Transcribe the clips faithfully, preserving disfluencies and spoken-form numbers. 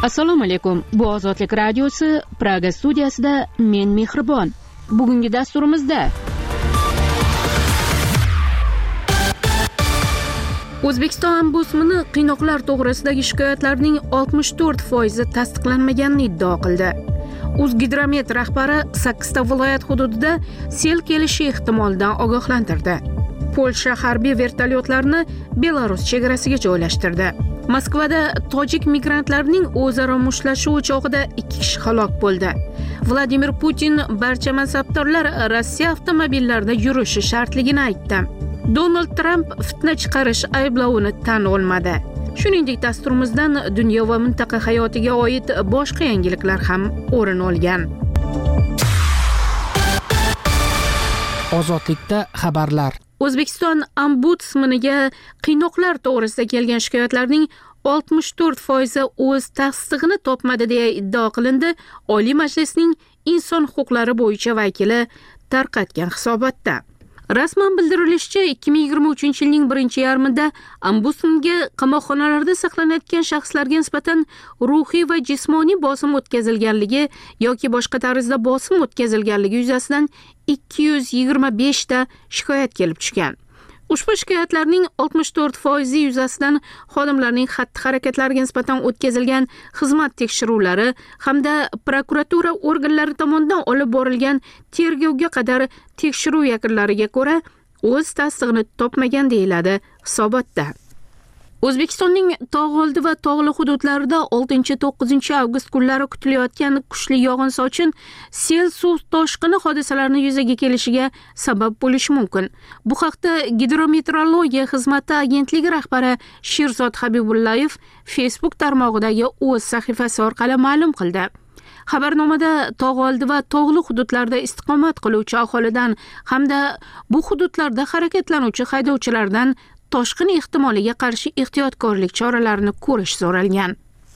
Assalomu alaykum. Bu Ozodlik radiosi Praga studiyasida men Mehribon. Bugungi dasturimizda O'zbekiston ombudsmani qiynoqlar to'g'risidagi shikoyatlarning oltmish to'rt foizi tasdiqlanmaganini iddao qildi. O'zgidromet rahbari sakkizta viloyat hududida sel kelishi ehtimolidan ogohlantirdi. Polsha harbiy vertolyotlarini Belarus chegarasiga joylashtirdi. Moskvada tojik migrantlarning o'zaro mushtlashuvi chog'ida ikki kishi halok bo'ldi. Vladimir Putin barcha mansabdorlar Rossiya avtomobillarida yurishi shartligini aytdi. Donald Trump fitna chiqarish ayblovini tan olmadi. Shuningdek, dasturimizdan dunyo va mintaqa hayotiga oid boshqa yangiliklar ham o'rin olgan. Ozodlikda xabarlar. O'zbekiston ombudsmaniga qiynoqlar to'g'risida kelgan shikoyatlarning oltmish to'rt foizi o'z tasdig'ini topmadi deya iddao qilindi. Oliy Majlisning inson huquqlari bo'yicha vakili tarqatgan hisobotda. Rasman bildirilishicha, ikki ming yigirma uchinchi yilning birinchi yarmida ombudsmanga qamoqxonalarda saqlanayotgan shaxslarga nisbatan ruhiy va jismoniy bosim o'tkazilganligi yoki boshqa tarzda bosim o'tkazilganligi yuzasidan ikki yuz yigirma besh ta shikoyat kelib tushgan. Ushbu shikoyatlarning oltmish to'rt foizi yuzasidan xodimlarning xatti-harakatlariga nisbatan o'tkazilgan xizmat tekshiruvlari hamda prokuratura organlari tomonidan olib borilgan tergovga qadar tekshiruv yakunlariga ko'ra o'z tasdig'ini topmagan deyiladi hisobotda. O'zbekistonning tog'oldi va tog'li hududlarida oltinchi to'qqizinchi avgust kunlari kutilayotgan kuchli yog'in-sochin sel suv toshqini hodisalarini yuzaga kelishiga sabab bo'lishi mumkin. Bu haqda Gidrometeorologiya xizmati agentligi rahbari Sherzod Habibullayev Facebook tarmog'idagi o'z sahifasi orqali ma'lum qildi. Xabarnomada tog'oldi va tog'li hududlarda istiqomat qiluvchi aholidan hamda bu hududlarda harakatlanuvchi haydovchilardan toshqin ehtimoliga qarshi ehtiyotkorlik choralarini ko'rish so'ralgan.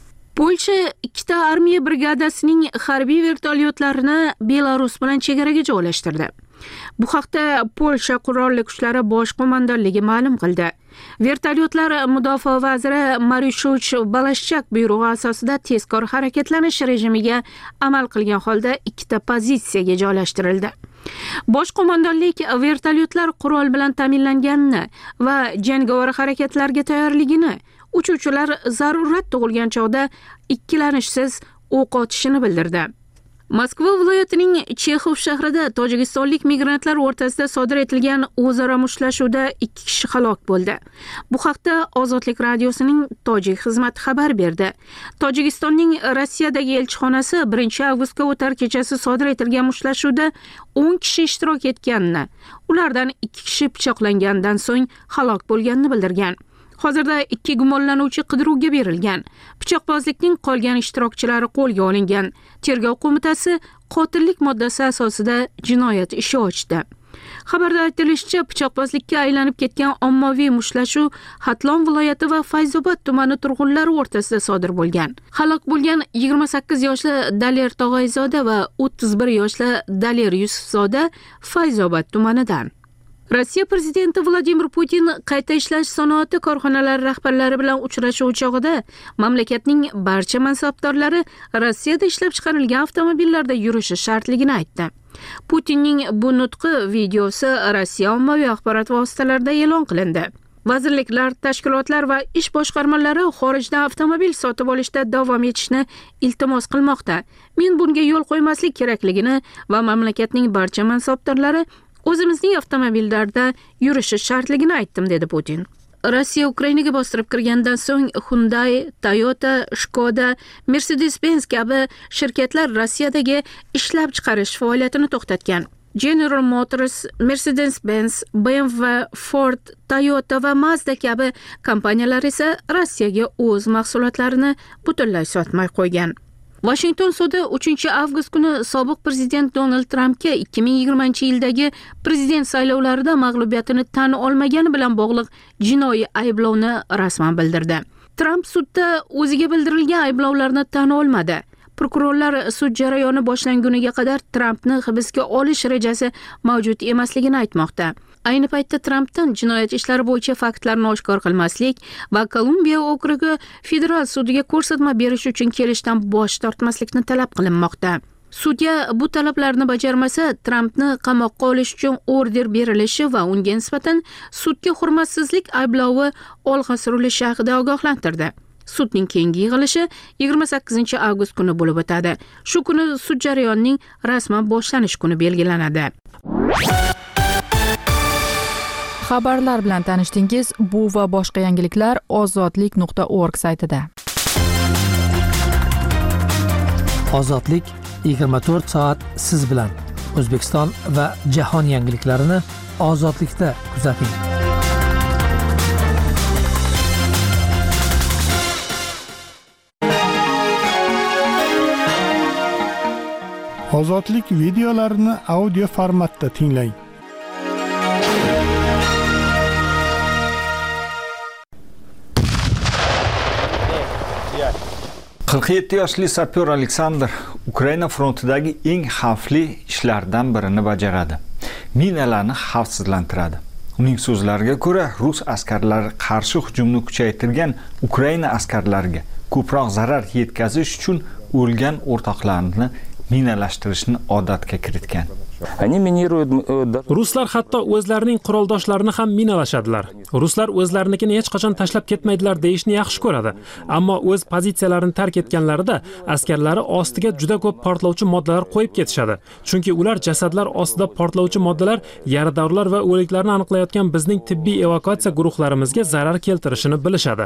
Polsha ikkita armiya brigadasining harbiy vertolyotlarini Belarus bilan chegaraga joylashtirdi. Bu haqda Polsha qurolli kuchlari bosh qo'mondonligi ma'lum qildi. Vertolyotlar mudofaa vaziri Marishuch Balashchak buyrug'i asosida tezkor harakatlanish rejimiga amal qilgan holda ikkita pozitsiyaga joylashtirildi. Bosh qo'mondonlik vertolyotlar qurol bilan ta'minlanganini va jangovar harakatlarga tayyorligini, uchuvchilar zarurat tug'ilgan chog'da ikkilanishsiz o'q otishini bildirdi. Moskva viloyatining Chexov shahrida tojikistonlik migrantlar o'rtasida sodir etilgan o'zaro mushtlashuvda ikki kishi halok bo'ldi. Bu haqda Ozodlik radiosining tojik xizmati xabar berdi. Tojikistonning Rossiyadagi elchixonasi birinchi avgustga o'tar kechasi sodir etilgan mushtlashuvda o'n kishi ishtirok etganini, ulardan ikki kishi pichoqlangandan so'ng halok bo'lganini bildirgan. Hozirda ikki gumonlanuvchi qidiruvga berilgan. Pichoqbozlikning qolgan ishtirokchilari qo'lga olingan. Tergov qo'mitasi qotillik moddasi asosida jinoyat ishi ochdi. Xabarda aytilishicha, pichoqbozlikka aylanib ketgan ommaviy mushtlashuv Hatlon viloyati va Fayzobod tumani turg'unlari o'rtasida sodir bo'lgan. Halok bo'lgan yigirma sakkiz yoshli Daler Tog'ayzoda va o'ttiz bir yoshli Daler Yusufzoda Fayzobod tumanidan. Rossiya prezidenti Vladimir Putin qayta ishlash sanoati korxonalari rahbarlari bilan uchrashuv chog'ida mamlakatning barcha mansabdorlari Rossiyada ishlab chiqarilgan avtomobillarda yurishi shartligini aytdi. Putinning bu nutqi videosi Rossiya ommaviy axborot vositalarida e'lon qilindi. Vazirliklar, tashkilotlar va ish boshqarmalari xorijda avtomobil sotib olishda davom etishni iltimos qilmoqda. Men bunga yo'l qo'ymaslik kerakligini va mamlakatning barcha mansabdorlari o'zimizning avtomobillarda yurishi shartligini aytdim, dedi Putin. Rossiya Ukrainaga bostirib kirgandan so'ng Hyundai, Toyota, Skoda, Mercedes-Benz kabi shirkatlar Rossiyadagi ishlab chiqarish faoliyatini to'xtatgan. General Motors, Mercedes-Benz, B M W, Ford, Toyota va Mazda kabi kompaniyalar esa Rossiyaga o'z mahsulotlarini butunlay sotmay qo'ygan. Washington sudi uchinchi avgust kuni sobiq prezident Donald Trumpga ikki ming yigirmanchi yildagi prezident saylovlarida mag'lubiyatini tan olmagani bilan bog'liq jinoiy ayblovni rasman bildirdi. Trump sudda o'ziga bildirilgan ayblovlarni tan olmadi. Prokurorlar sud jarayoni boshlanguniga qadar Trumpni hibsga olish rejasi mavjud emasligini aytmoqda. ayni paytda Trampdan jinoyat ishlari bo'yicha faktlarni oshkor qilmaslik va Kolumbiya okrugi federal sudiga ko'rsatma berish uchun kelishdan bosh tortmaslikni talab qilinmoqda. Sudya bu talablarni bajarmasa, Trampni qamoqqa olish uchun order berilishi va unga nisbatan sudga hurmatsizlik ayblovi olg'a surilishi haqida ogohlantirdi. Sudning keyingi yig'ilishi yigirma sakkizinchi avgust kuni bo'lib o'tadi. Shu kuni sud jarayonining rasman boshlanish kuni belgilanadi. Xabarlar bilan tanishdingiz. Bu va boshqa yangiliklar ozodlik nuqta org saytida. Ozodlik yigirma to'rt soat siz bilan. O'zbekiston va jahon yangiliklarini ozodlikda kuzating. Ozodlik videolarini audio formatda tinglang. qirq yetti yoshli sapyor Aleksandr Ukraina frontidagi eng xavfli ishlardan birini bajaradi. Minalarni xavfsizlantiradi. Uning so'zlariga ko'ra, rus askarlari qarshi hujumni kuchaytirgan Ukraina askarlariga ko'proq zarar yetkazish uchun o'lgan o'rtoqlarini minalashtirishni odatga kiritgan. Ruslar hatto o'zlarining quroldoshlarini ham minalashadilar. Ruslar o'zlarini hech qachon tashlab ketmaydilar deyishni yaxshi ko'radi. Ammo o'z pozitsiyalarini tark etganlarida askarlari ostiga juda ko'p portlovchi moddalar qo'yib ketishadi. Chunki ular jasadlar ostida portlovchi moddalar, yaradorlar va o'liklarni aniqlayotgan bizning tibbiy evakuatsiya guruhlarimizga zarar keltirishini bilishadi.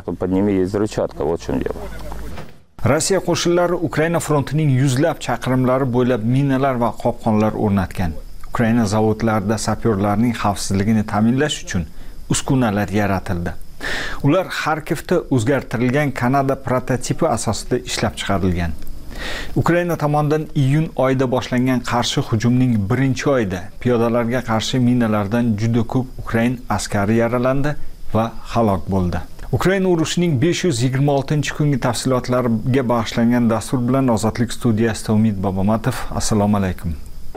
Rossiya qo'shinlari Ukraina frontining yuzlab chaqirimlari bo'ylab minalar va qopqonlar o'rnatgan. Ukraina zavodlarida sapyorlarning xavfsizligini ta'minlash uchun uskunalar yaratildi. Ular Xarkivda o'zgartirilgan Kanada prototipi asosida ishlab chiqarilgan. Ukraina tomonidan iyun oyida boshlangan qarshi hujumning birinchi oyida piyodalarga qarshi minalardan juda ko'p Ukrain askari yaralandi va halok bo'ldi. Ukraina urushining besh yuz yigirma oltinchi kungi tafsilotlariga bag'ishlangan dastur bilan Ozodlik studiyasida Umid Bobomatov. Assalomu alaykum.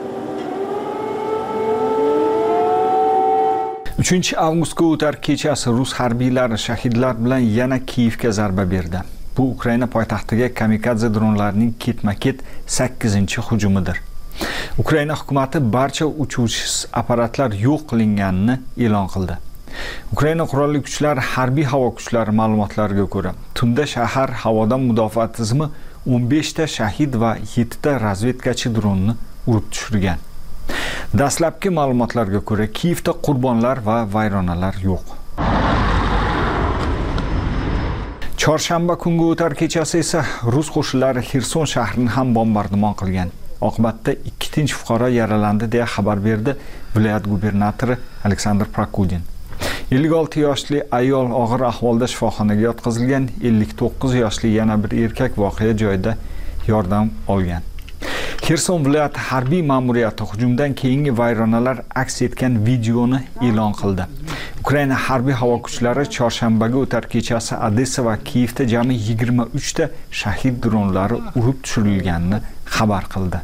uchinchi avgustga o'tar kechasi rus harbiylari shahidlar bilan yana Kiyevga zarba berdi. Bu Ukraina poytaxtiga kamikadze dronlarining ketma-ket sakkizinchi hujumidir. Ukraina hukumati barcha uchuvchisiz apparatlar yo'q qilinganini e'lon qildi. Ukraina qurolli kuchlari harbiy havo kuchlari ma'lumotlariga ko'ra, tunda shahar havodan mudofaa tizimi o'n besh ta shahid va yetti ta razvedkachi dronni urib tushirgan. Dastlabki ma'lumotlarga ko'ra, Kiyevda qurbonlar va vayronalar yo'q. Chorshanba kungi o'tar kechasi esa rus qo'shinlari Xerson shahrini ham bombardimon qilgan. Oqibatda ikki tinch fuqaro yaralandi deya xabar berdi viloyat gubernatori Aleksandr Prokudin. ellik olti yoshli ayol og'ir ahvolda shifoxonaga yotqizilgan, ellik to'qqiz yoshli yana bir erkak voqea joyida yordam olgan. Xerson viloyati harbiy ma'muriyati hujumdan keyingi vayronalar aks etgan videoni e'lon qildi. Ukraina harbiy havo kuchlari chorshanbaga o'tar kechasi Odessa va Kiyevda jami yigirma uch ta shahid dronlari urib tushirilganini xabar qildi.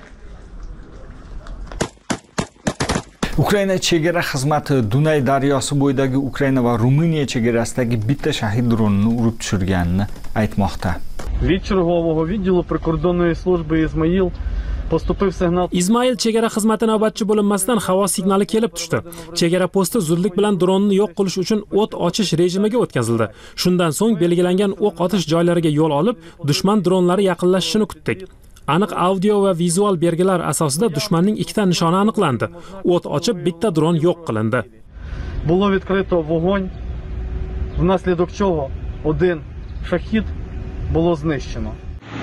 Ukraina chegara xizmati Dunay daryosi bo'yidagi Ukraina va Ruminiya chegarasidagi bitta shahid dronini urib tushirganini aytmoqda. Від чергового відділу прикордонної служби Ізмаїл поступив сигнал. Izmail chegara xizmati navbatchi bo'linmasidan havo signali kelib tushdi. Chegara posti zudlik bilan dronni yo'q qilish uchun o't ochish rejimiga o'tkazildi. Shundan so'ng belgilangan o'q otish joylariga yo'l olib, dushman dronlari yaqinlashishini kutdik. Aniq audio va vizual belgilar asosida dushmanning ikkita nishoni aniqlandi. O't ochib, bitta dron yo'q qilindi. Було відкрито вогонь, внаслідок чого один шахід було знищено.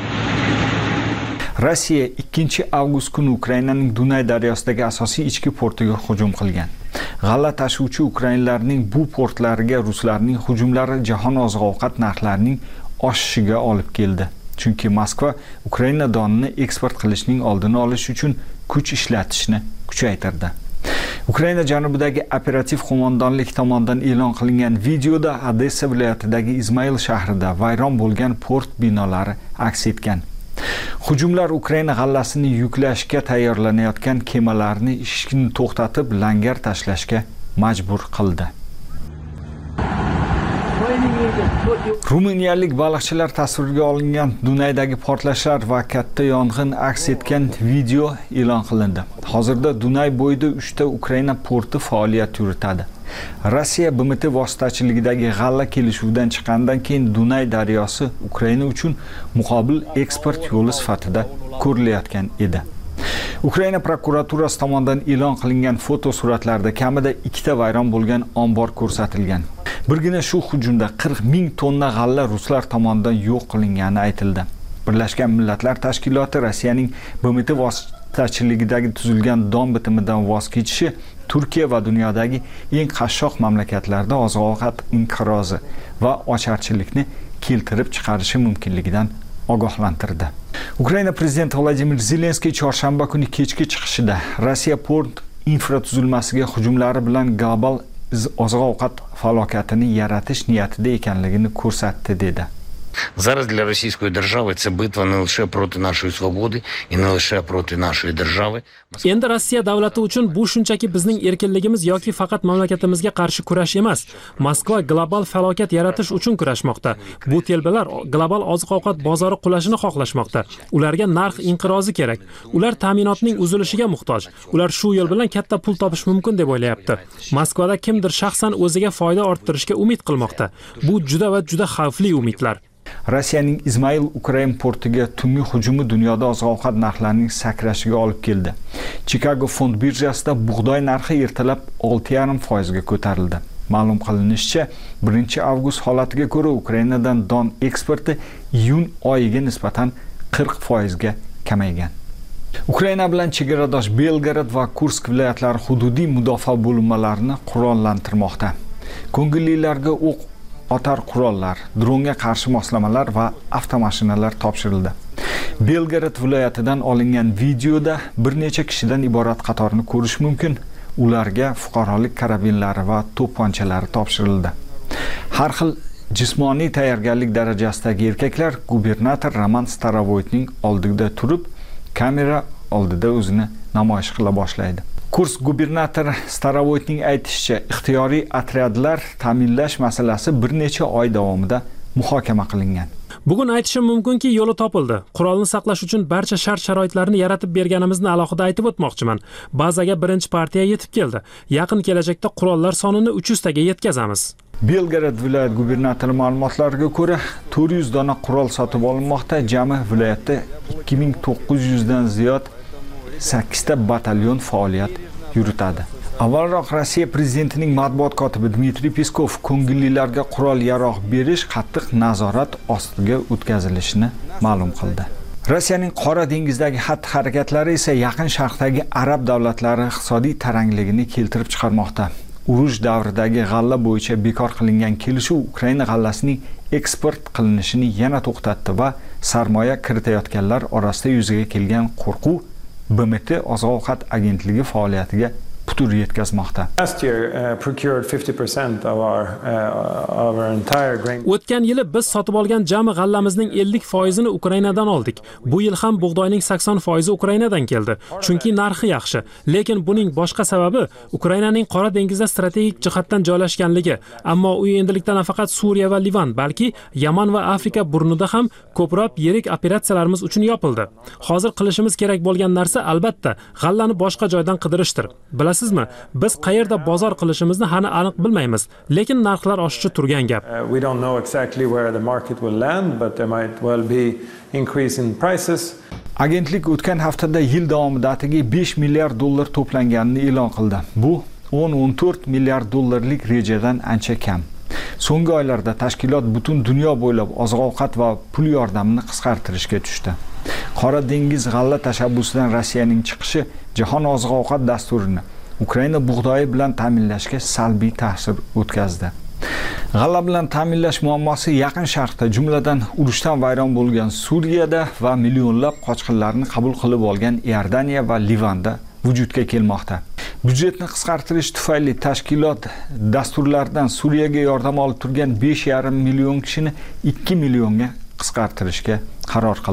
Rossiya ikkinchi avgust kuni Ukrainaning Dunay daryosidagi asosiy ichki portiga hujum qilgan. G'alla tashuvchi ukrainlarning bu portlariga ruslarning hujumlari jahon oziq-ovqat narxlarining oshishiga olib keldi. Chunki Moskva Ukraina donini eksport qilishning oldini olish uchun kuch ishlatishni kuchaytirdi. Ukraina janubidagi operativ qo'mondonlik tomonidan e'lon qilingan videoda Odessa viloyatidagi Izmail shahrida vayron bo'lgan port binolari aks etgan. Hujumlar Ukraina g'allasini yuklashga tayyorlanayotgan kemalarni ishni to'xtatib langar tashlashga majbur qildi. Ruminiyalik baliqchilar tasvirga olingan Dunaydagi portlashlar va katta yong'in aks etgan video e'lon qilindi. Hozirda Dunay bo'yida uchta Ukraina porti faoliyat yuritadi. Rossiya B M T vositachiligidagi g'alla kelishuvidan chiqqandan keyin Dunay daryosi Ukraina uchun muqobil eksport yo'li sifatida ko'rilayotgan edi. Ukraina prokuraturasi tomonidan e'lon qilingan fotosuratlarda kamida ikkita vayron bo'lgan ombor ko'rsatilgan. Birgina shu hujumda qirq ming tonna g'alla ruslar tomonidan yo'q qilingani aytildi. Birlashgan Millatlar Tashkiloti Rossiyaning B M T vositachiligidagi tuzilgan don bitimidan voz kechishi Turkiya va dunyodagi eng qashshoq mamlakatlarda oziq-ovqat inqirozi va ocharchilikni keltirib chiqarishi mumkinligidan ogohlantirdi. Ukraina prezidenti Vladimir Zelenskiy chorshanba kuni kechki chiqishida Rossiya port infratuzilmasiga hujumlari bilan global oziq-ovqat falokatini yaratish niyatida ekanligini ko'rsatdi dedi. Зараз для російської держави це битва не лише проти нашої свободи і не лише проти нашої держави. Endi Rossiya davlati uchun bu shunchaki bizning erkinligimiz yoki faqat mamlakatimizga qarshi kurash emas. Moskva global falokat yaratish uchun kurashmoqda. Bu telbalar global oziq-ovqat bozori qulashini xohlashmoqda. Ularga narx inqirozi kerak. Ular ta'minotning uzilishiga muhtoj. Ular shu yo'l bilan katta pul topish mumkin deb o'ylayapti. Moskvada kimdir shaxsan o'ziga foyda orttirishga umid qilmoqda. Bu juda va juda xavfli umidlar. Rossiyaning Izmail Ukrain portiga tungi hujumi dunyoda oziq-ovqat narxlarining sakrashiga olib keldi. Chicago fond birjasida bug'doy narxi ertalab olti yarim foiz ga ko'tarildi. Ma'lum qilinishicha, birinchi avgust holatiga ko'ra Ukrainadan don eksporti iyun oyiga nisbatan qirq foiz ga kamaygan. Ukraina bilan chegaradosh Belgorod va Kursk viloyatlari hududiy mudofaa bo'linmalarini qurollantirmoqda. Ko'ngillilarga o'q otar qurollar, dronga qarshi moslamalar va avtomashinalar topshirildi. Belgorod viloyatidan olingan videoda bir necha kishidan iborat qatorni ko'rish mumkin. Ularga fuqarolik karabinlari va to'pponchalari topshirildi. Har xil jismoniy tayyorgarlik darajasidagi erkaklar gubernator Roman Starovoytning oldida turib, kamera oldida o'zini namoyish qila boshlaydi. Kursk gubernatori Starovoytning aytishicha, ixtiyoriy otryadlar ta'minlash masalasi bir necha oy davomida muhokama qilingan. Bugun aytishim mumkinki, yo'li topildi. Qurolni saqlash uchun barcha shart-sharoitlarni yaratib berganimizni alohida aytib o'tmoqchiman. Bazaga birinchi partiya yetib keldi. Yaqin kelajakda qurollar sonini uch yuz taga yetkazamiz. Belgorod viloyat gubernatori ma'lumotlariga ko'ra, to'rt yuz dona qurol sotib olinmoqda. Jami viloyatda ikki ming to'qqiz yuz dan ziyod sakkizta batalyon faoliyat yuritadi. Avvalroq Rossiya prezidentining matbuot kotibi Dmitriy Peskov ko'ngillilarga qurol-yarog' berish qattiq nazorat ostiga o'tkazilishini ma'lum qildi. Rossiyaning Qora dengizdagi xatti-harakatlari esa Yaqin Sharqdagi arab davlatlari iqtisodiy tarangligini keltirib chiqarmoqda. Urush davridagi g'alla bo'yicha bekor qilingan kelishuv Ukraina g'allasining eksport qilinishini yana to'xtatdi va sarmoya kiritayotganlar orasida yuzaga kelgan qo'rquv B M T oziq-ovqat agentligi faoliyatiga putur yetkazmoqda. O'tgan yili biz sotib olgan jami g'allamizning ellik foizini Ukrainadan oldik. Bu yil ham bug'doyning sakson foizi Ukrainadan keldi, chunki narxi yaxshi. Lekin buning boshqa sababi Ukrainaning Qora dengizda strategik jihatdan joylashganligi. Ammo u endilikda nafaqat Suriya va Livan, balki Yaman va Afrika burnida ham ko'proq yirik operatsiyalarimiz uchun yopildi. Hozir qilishimiz kerak bo'lgan narsa albatta g'allani boshqa joydan qidirishdir. Bilasizmi, biz qayerda bozor qilishimizni hali aniq bilmaymiz, lekin narxlar oshishi turgan gap. We don't know exactly where the market will land, but there might well be increase in prices. Agentlik o'tgan haftada yil davomida atigi besh milliard dollar to'planganini e'lon qildi. Bu o'n o'n to'rt milliard dollarlik rejadan ancha kam. So'nggi oylarda tashkilot butun dunyo bo'ylab oziq-ovqat va pul yordamini qisqartirishga tushdi. Qora dengiz g'alla tashabbusidan Rossiyaning chiqishi jahon oziq-ovqat dasturini Ukraina bug'doyi bilan ta'minlashga salbiy ta'sir o'tkazdi. G'alla bilan ta'minlash muammosi Yaqin Sharqda, jumladan urushdan vayron bo'lgan Suriyada va millionlab qochqinlarni qabul qilib olgan Iordaniya va Livanda vujudga kelmoqda. Byudjetni qisqartirish tufayli tashkilot dasturlardan Suriyaga yordam olib turgan besh yarim million kishini ikki millionga qisqartirishga qaror qildi.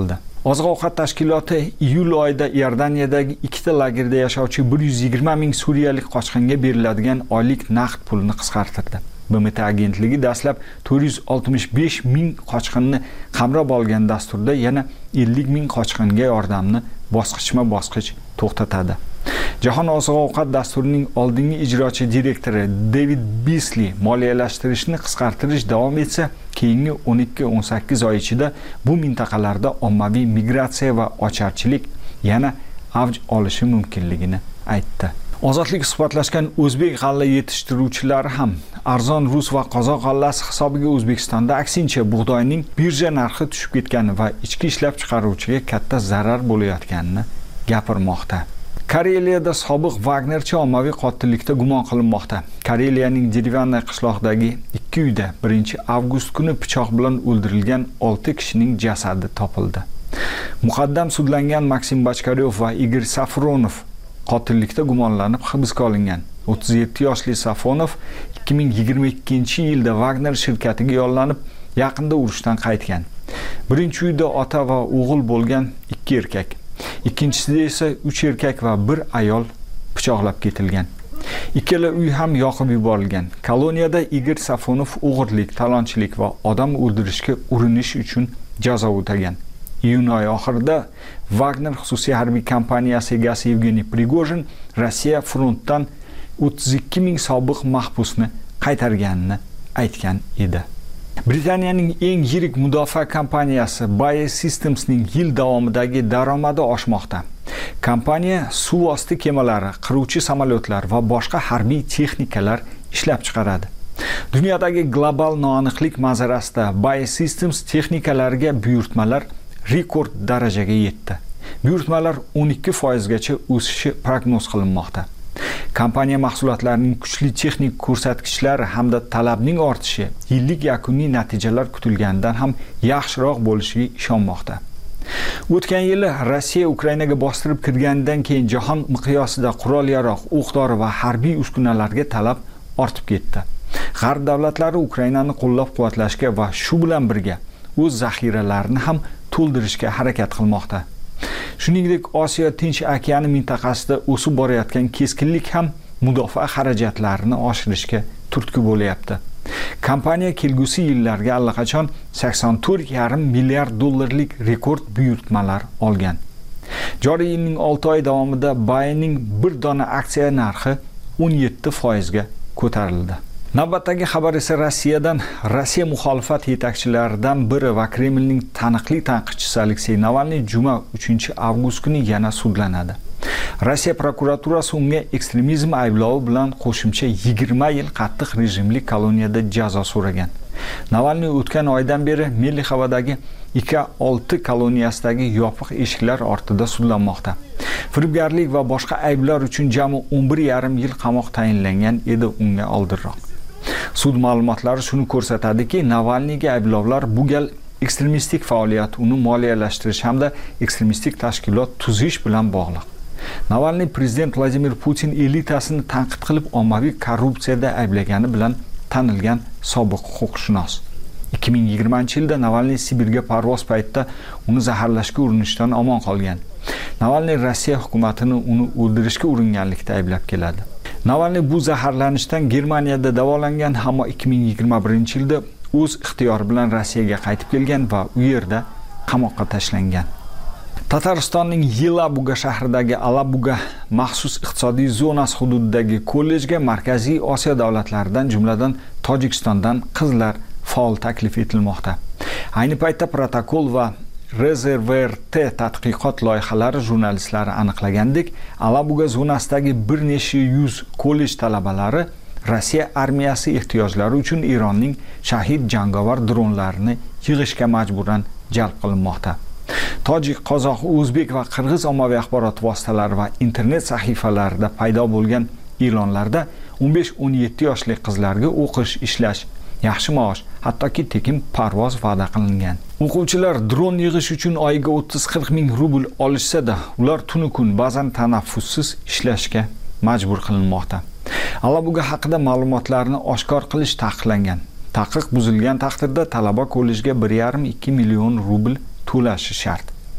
Oziq-ovqat tashkiloti iyul oyida Iordaniyadagi ikkita lagerda yashovchi bir yuz yigirma ming suriyalik qochqinga beriladigan oylik naqd pulni qisqartirdi. B M T agentligi dastlab to'rt yuz oltmish besh ming qochqinni qamrab olgan dasturda yana ellik ming qochqinga yordamni bosqichma-bosqich to'xtatadi. Jahon oziq-ovqat dasturining oldingi ijrochi direktori David Beasley moliyalashtirishni qisqartirish davom etsa, keyingi o'n ikki o'n sakkiz oy ichida bu mintaqalarda ommaviy migratsiya va ocharchilik yana avj olishi mumkinligini aytdi. Ozodlik suhbatlashgan o'zbek g'alla yetishtiruvchilari ham arzon rus va qozoq g'allasi hisobiga O'zbekistonda aksincha bug'doyning birja narxi tushib ketgani va ichki ishlab chiqaruvchiga katta zarar bo'layotganini gapirmoqda. Kareliyada sobiq Wagnerchi ommaviy qotillikda gumon qilinmoqda. Kareliyaning Derivannoy qishloqdagi ikki uyda birinchi avgust kuni pichoq bilan o'ldirilgan olti kishining jasadi topildi. Muqaddam sudlangan Maksim Bachkaryov va Igor Safronov qotillikda gumonlanib hibsga olingan. o'ttiz yetti yoshli Safonov ikki ming yigirma ikkinchi yilda Wagner shirkatiga yollanib, yaqinda urushdan qaytgan. Birinchi uyda ota va o'g'il bo'lgan ikki erkak, ikkinchisida esa uch erkak va bir ayol pichoqlab ketilgan. Ikkala uy ham yoqib yuborilgan. Koloniyada Igor Safonov o'g'irlik, talonchilik va odam o'ldirishga urinish uchun jazo o'tagan. Iyun oyi oxirida Wagner xususiy harbiy kompaniyasi egasi Yevgeniy Prigojin Rossiya frontdan o'ttiz ikki ming sobiq mahbusni qaytarganini aytgan edi. Britaniyaning eng yirik mudofaa kompaniyasi Bayer Systems'ning yil davomidagi daromadi oshmoqda. Kompaniya suv osti kemalari, qiruvchi samolyotlar va boshqa harbiy texnikalar ishlab chiqaradi. Dunyodagi global noaniqlik manzarasida Bayer Systems texnikalariga buyurtmalar rekord darajaga yetdi. Buyurtmalar o'n ikki foiz gacha o'sishi prognoz qilinmoqda. Kompaniya mahsulotlarining kuchli texnik ko'rsatkichlari hamda talabning ortishi yillik yakuniy natijalar kutilganidan ham yaxshiroq bo'lishiga ishonmoqda. O'tgan yili Rossiya Ukrainaga bostirib kirganidan keyin jahon miqyosida qurol-yarog', o'q-dori va harbiy uskunalarga talab ortib ketdi. G'arb davlatlari Ukrainani qo'llab-quvvatlashga va shu bilan birga o'z zaxiralarini ham to'ldirishga harakat qilmoqda. Shuningdek, Osiyo Tinch okeani mintaqasida o'sib borayotgan keskinlik ham mudofaa xarajatlarini oshirishga turtki bo'layapti. Kompaniya kelgusi yillarga allaqachon sakson to'rt yarim milliard dollarlik rekord buyurtmalar olgan. Joriy yilning olti oy davomida Bayerning bir dona aksiya narxi o'n yetti foiz ga ko'tarildi. Navbatdagi xabar esa Rossiyadan. Rossiya muxolifat yetakchilaridan biri va Kremlning taniqli tanqidchisi Aleksey Navalniy juma uchinchi avgust kuni yana sudlanadi. Rossiya prokuraturasi unga ekstremizm ayblovi bilan qo'shimcha yigirma yil qattiq rejimli koloniyada jazo so'ragan. Navalniy o'tgan oydan beri Milliy havadagi I K olti koloniyasidagi yopiq eshiklar ortida sudlanmoqda. Firibgarlik va boshqa ayblar uchun jami o'n bir yarim yil qamoq tayinlangan edi unga oldinroq. Sud ma'lumotlari shuni ko'rsatadiki, Navalniyga ayblovlar bu gal ekstremistik faoliyat, uni moliyalashtirish hamda ekstremistik tashkilot tuzish bilan bog'liq. Navalniy prezident Vladimir Putin elitasini tanqid qilib ommaviy korrupsiyada ayblagani bilan tanilgan sobiq huquqshunos. ikki ming yigirmanchi yilda Navalniy Sibirga parvoz paytida uni zaharlashga urinishdan omon qolgan. Navalniy Rossiya hukumatini uni o'ldirishga uringanlikda ayblab keladi. Navalniy bu zaharlanishdan Germaniyada davolangan, ammo ikki ming yigirma birinchi yilda o'z ixtiyori bilan Rossiyaga qaytib kelgan va u yerda qamoqqa tashlangan. Tataristonning Yelabuga shahridagi Alabuga maxsus iqtisodiy zonasi hududidagi kollejga Markaziy Osiyo davlatlaridan, jumladan Tojikistondan qizlar faol taklif etilmoqda. Ayni paytda protokol va RezervRT tadqiqot loyihalari jurnalistlari aniqlagandek, Alabuga zonasidagi bir necha yuz kollej talabalari Rossiya armiyasi ehtiyojlari uchun Eronning shahid jangovar dronlarini yig'ishga majburan jalb qilinmoqda. Tojik, qozoq, o'zbek va qirg'iz ommaviy axborot vositalari va internet sahifalarida paydo bo'lgan e'lonlarda o'n besh o'n yetti yoshli qizlarga o'qish, ishlash, yaxshi maosh, hattoki tekin parvoz va'da qilingan. O'quvchilar dron yig'ish uchun oyiga o'ttiz qirq ming rubl olishsa-da, ular tunu kun, ba'zan tanaffussiz ishlashga majbur qilinmoqda. Alabuga haqida ma'lumotlarni oshkor qilish taqiqlangan. Taqiq buzilgan taqdirda talaba kollejga bir yarim ikki million rubl to'lashi shart.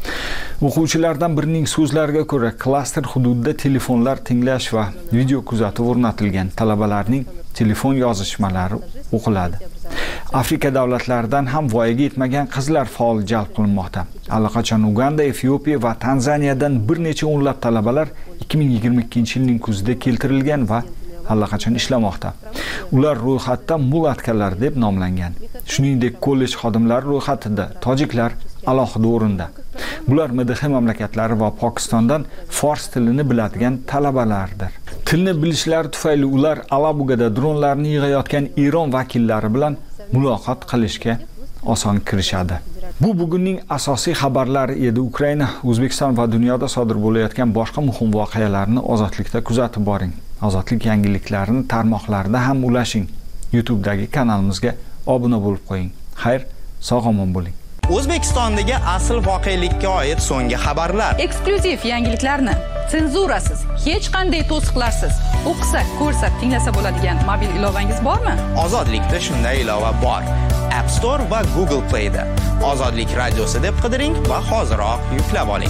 O'quvchilardan birining so'zlariga ko'ra, klaster hududida telefonlar tinglash va video kuzatuv o'rnatilgan. Talabalarning telefon yozishmalari o'qiladi. Afrika davlatlaridan ham voyaga yetmagan qizlar faol jalb qilinmoqda. Allaqachon Uganda, Efiopiya va Tanzaniyadan bir necha o'nlab talabalar ikki ming yigirma ikkinchi yilning kuzida keltirilgan va allaqachon ishlamoqda. Ular ro'yxatda mulatkalar deb nomlangan. Shuningdek, kollej xodimlari ro'yxatida tojiklar alohida o'rinda. Bular M D H mamlakatlari va Pokistondan fors tilini biladigan talabalardir. Tilni bilishlari tufayli ular Alabugada dronlarni yig'ayotgan Eron vakillari bilan muloqot qilishga oson kirishadi. Bu bugunning asosiy xabarlari edi. Ukraina, O'zbekiston va dunyoda sodir bo'layotgan boshqa muhim voqealarni ozodlikda kuzatib boring. Ozodlik yangiliklarini tarmoqlarda ham ulashing. YouTube'dagi kanalimizga obuna bo'lib qo'ying. Xayr, sog'-omon bo'ling. O'zbekistondagi asl voqelikka oid so'nggi xabarlar, eksklyuziv yangiliklarni senzurasiz, hech qanday to'siqlarsiz o'qisa, ko'rsa, tinglasa bo'ladigan mobil ilovangiz bormi? Ozodlikda shunday ilova bor. App Store va Google Play da Ozodlik radiosi deb qidiring va hoziroq yuklab oling.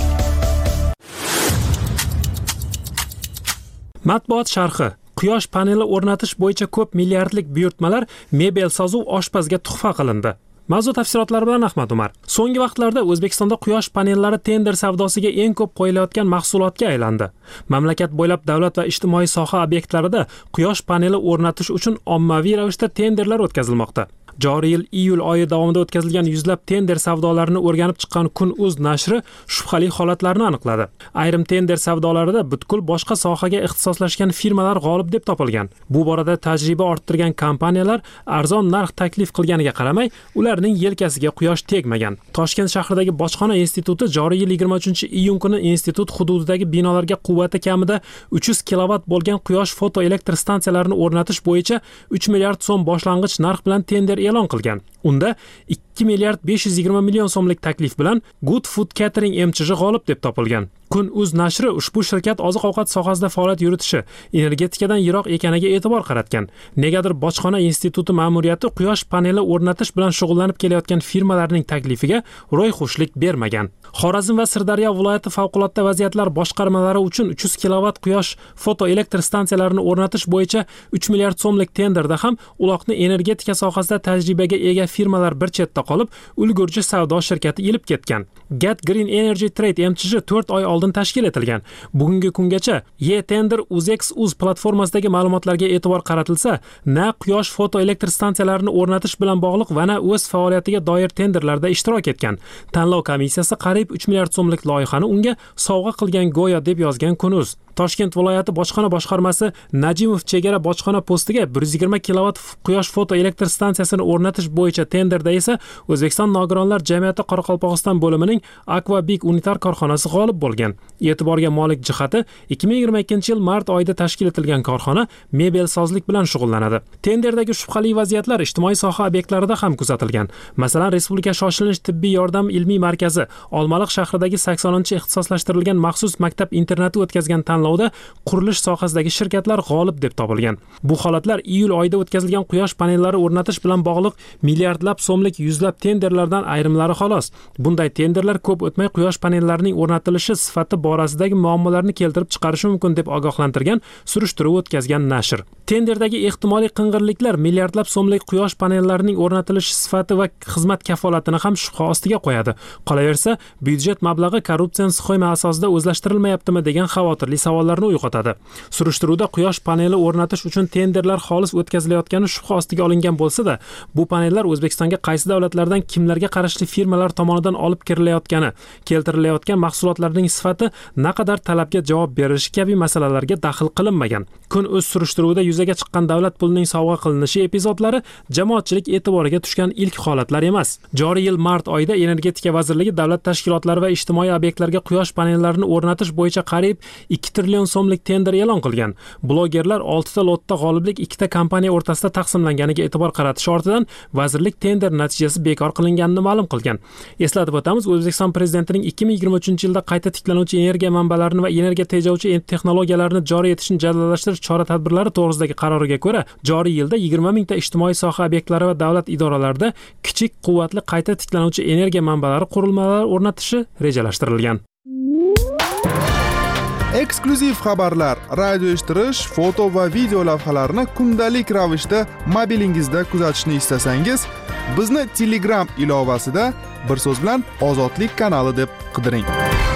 Matbuot sharhi. Quyosh paneli o'rnatish bo'yicha ko'p milliardlik buyurtmalar mebel sozuv oshpazga tuhfa qilindi. Mavzu tafsilotlari bilan Ahmad Umar. So'nggi vaqtlarda O'zbekistonda quyosh panellari tender savdosiga eng ko'p qo'yilayotgan mahsulotga aylandi. Mamlakat bo'ylab davlat va ijtimoiy soha obyektlarida quyosh paneli o'rnatish uchun ommaviy ravishda tenderlar o'tkazilmoqda. Joriy yil iyul oyi davomida o'tkazilgan yuzlab tender savdolarini o'rganib chiqqan Kun.uz nashri shubhali holatlarni aniqladi. Ayrim tender savdolarida butkul boshqa sohaga ixtisoslashgan firmalar g'olib deb topilgan. Bu borada tajriba orttirgan kompaniyalar arzon narx taklif qilganiga qaramay, ularning yelkasiga quyosh tegmagan. Toshkent shahridagi Bojxona instituti joriy yil yigirma uchinchi iyun kuni institut hududidagi binolarga quvvati kamida uch yuz kilovatt bo'lgan quyosh fotoelektr stansiyalarini o'rnatish bo'yicha uch milliard so'm boshlang'ich narx bilan tender e'lon qilgan. Unda ikki milliard besh yuz yigirma million so'mlik taklif bilan Good Food Catering M C H g'olib deb topilgan. Kun.uz nashri ushbu shirkat oziq-ovqat sohasida faoliyat yuritishi, energetikadan yiroq ekaniga e'tibor qaratgan. Negadir Bojxona instituti ma'muriyati quyosh paneli o'rnatish bilan shug'ullanib kelayotgan firmalarning taklifiga ro'yxushlik bermagan. Xorazm va Sirdaryo viloyati favqulodda vaziyatlar boshqarmalari uchun uch yuz kilovatt quyosh fotoelektr stansiyalarini o'rnatish bo'yicha uch milliard so'mlik tenderda ham uloqni energetika sohasida tajribaga ega firmalar bir chetda qolib, ulgurji savdo shirkati ilib ketgan. Get Green Energy Trade M C H to'rt oy oldin tashkil etilgan. Bugungi kungacha E-Tender Uzex.uz platformasidagi ma'lumotlarga e'tibor qaratilsa, na quyosh fotoelektr stansiyalarini o'rnatish bilan bog'liq va na o'z faoliyatiga doir tenderlarda ishtirok etgan. Tanlov komissiyasi qariyb uch milliard so'mlik loyihani unga sovg'a qilgan go'yo deb yozgan Kun.uz. Toshkent viloyati bojxona boshqarmasi Najimov chegara bojxona postiga bir yuz yigirma kilovatt quyosh fotoelektr stansiyasini o'rnatish bo'yicha tenderda esa O'zbekiston nogironlar jamiyati Qoraqalpog'iston bo'limining Aquabik unitar korxonasi g'olib bo'lgan. E'tiborga molik jihati ikki ming yigirma ikkinchi yil mart oyida tashkil etilgan korxona mebelsozlik bilan shug'ullanadi. Tenderdagi shubhali vaziyatlar ijtimoiy soha obyektlarida ham kuzatilgan. Masalan, Respublika shoshilinch tibbiy yordam ilmiy markazi Olmaliq shahridagi saksoninchi ixtisoslashtirilgan maxsus maktab internati o'tkazgan tanlovda qurilish sohasidagi shirkatlar g'olib deb topilgan. Bu holatlar iyul oyida o'tkazilgan quyosh panellari o'rnatish bilan bog'liq milliardlab so'mlik yuzlab tenderlardan ayrimlari xolos. Bunday tenderlar ko'p o'tmay quyosh panellarining o'rnatilishi sifati borasidagi muammolarni keltirib chiqarishi mumkin deb ogohlantirgan surishtiruv o'tkazgan nashr. Tenderdagi ehtimoliy qing'irliklar milliardlab so'mlik quyosh panellarining o'rnatilishi sifati va xizmat kafolatini ham shubha ostiga qo'yadi. Qolaversa, byudjet mablag'i korrupsiya sxema asosida o'zlashtirilmayaptimi degan xavotirli savollarni uyg'otadi. Surishtiruvda quyosh paneli o'rnatish uchun tenderlar xolis o'tkazilayotgani shubha ostiga olingan bo'lsa-da, bu panellar O'zbekistonga qaysi davlatlardan kimlarga qarashli firmalar tomonidan olib kirilayotgani, keltirilayotgan mahsulotlarning sifati naqadar talabga javob berishi kabi masalalarga daxl qilinmagan. Kun.uz surishtiruvida yuzaga chiqqan davlat pulining sovg'a qilinishi epizodlari jamoatchilik e'tiboriga tushgan ilk holatlar emas. Joriy yil mart oyida Energetika vazirligi davlat tashkilotlari va ijtimoiy obyektlarga quyosh panellarini o'rnatish bo'yicha qariyb ikki trillion so'mlik tender e'lon qilgan. Blogerlar oltita lotda g'oliblik ikkita kompaniya o'rtasida taqsimlanganiga e'tibor qaratish ortidan vazirlik tender natijasi bekor qilinganini ma'lum qilgan. Eslatib o'tamiz, O'zbekiston prezidentining ikki ming yigirma uchinchi yilda qayta tiklanuvchi energiya manbalarini va energiya tejovchi texnologiyalarni joriy etishni jadallashtirish chora-tadbirlari to'g'risidagi qaroriga ko'ra, joriy yilda yigirma mingta ijtimoiy soha obyektlari va davlat idoralarida kichik quvvatli qayta tiklanuvchi energiya manbalari qurilmalari o'rnatishi rejalashtirilgan. Eksklyuziv xabarlar, radio eshittirish, foto va video lavhalarni kundalik ravishda mobilingizda kuzatishni istasangiz, bizni Telegram ilovasida bir so'z bilan Ozodlik kanali deb qidiring.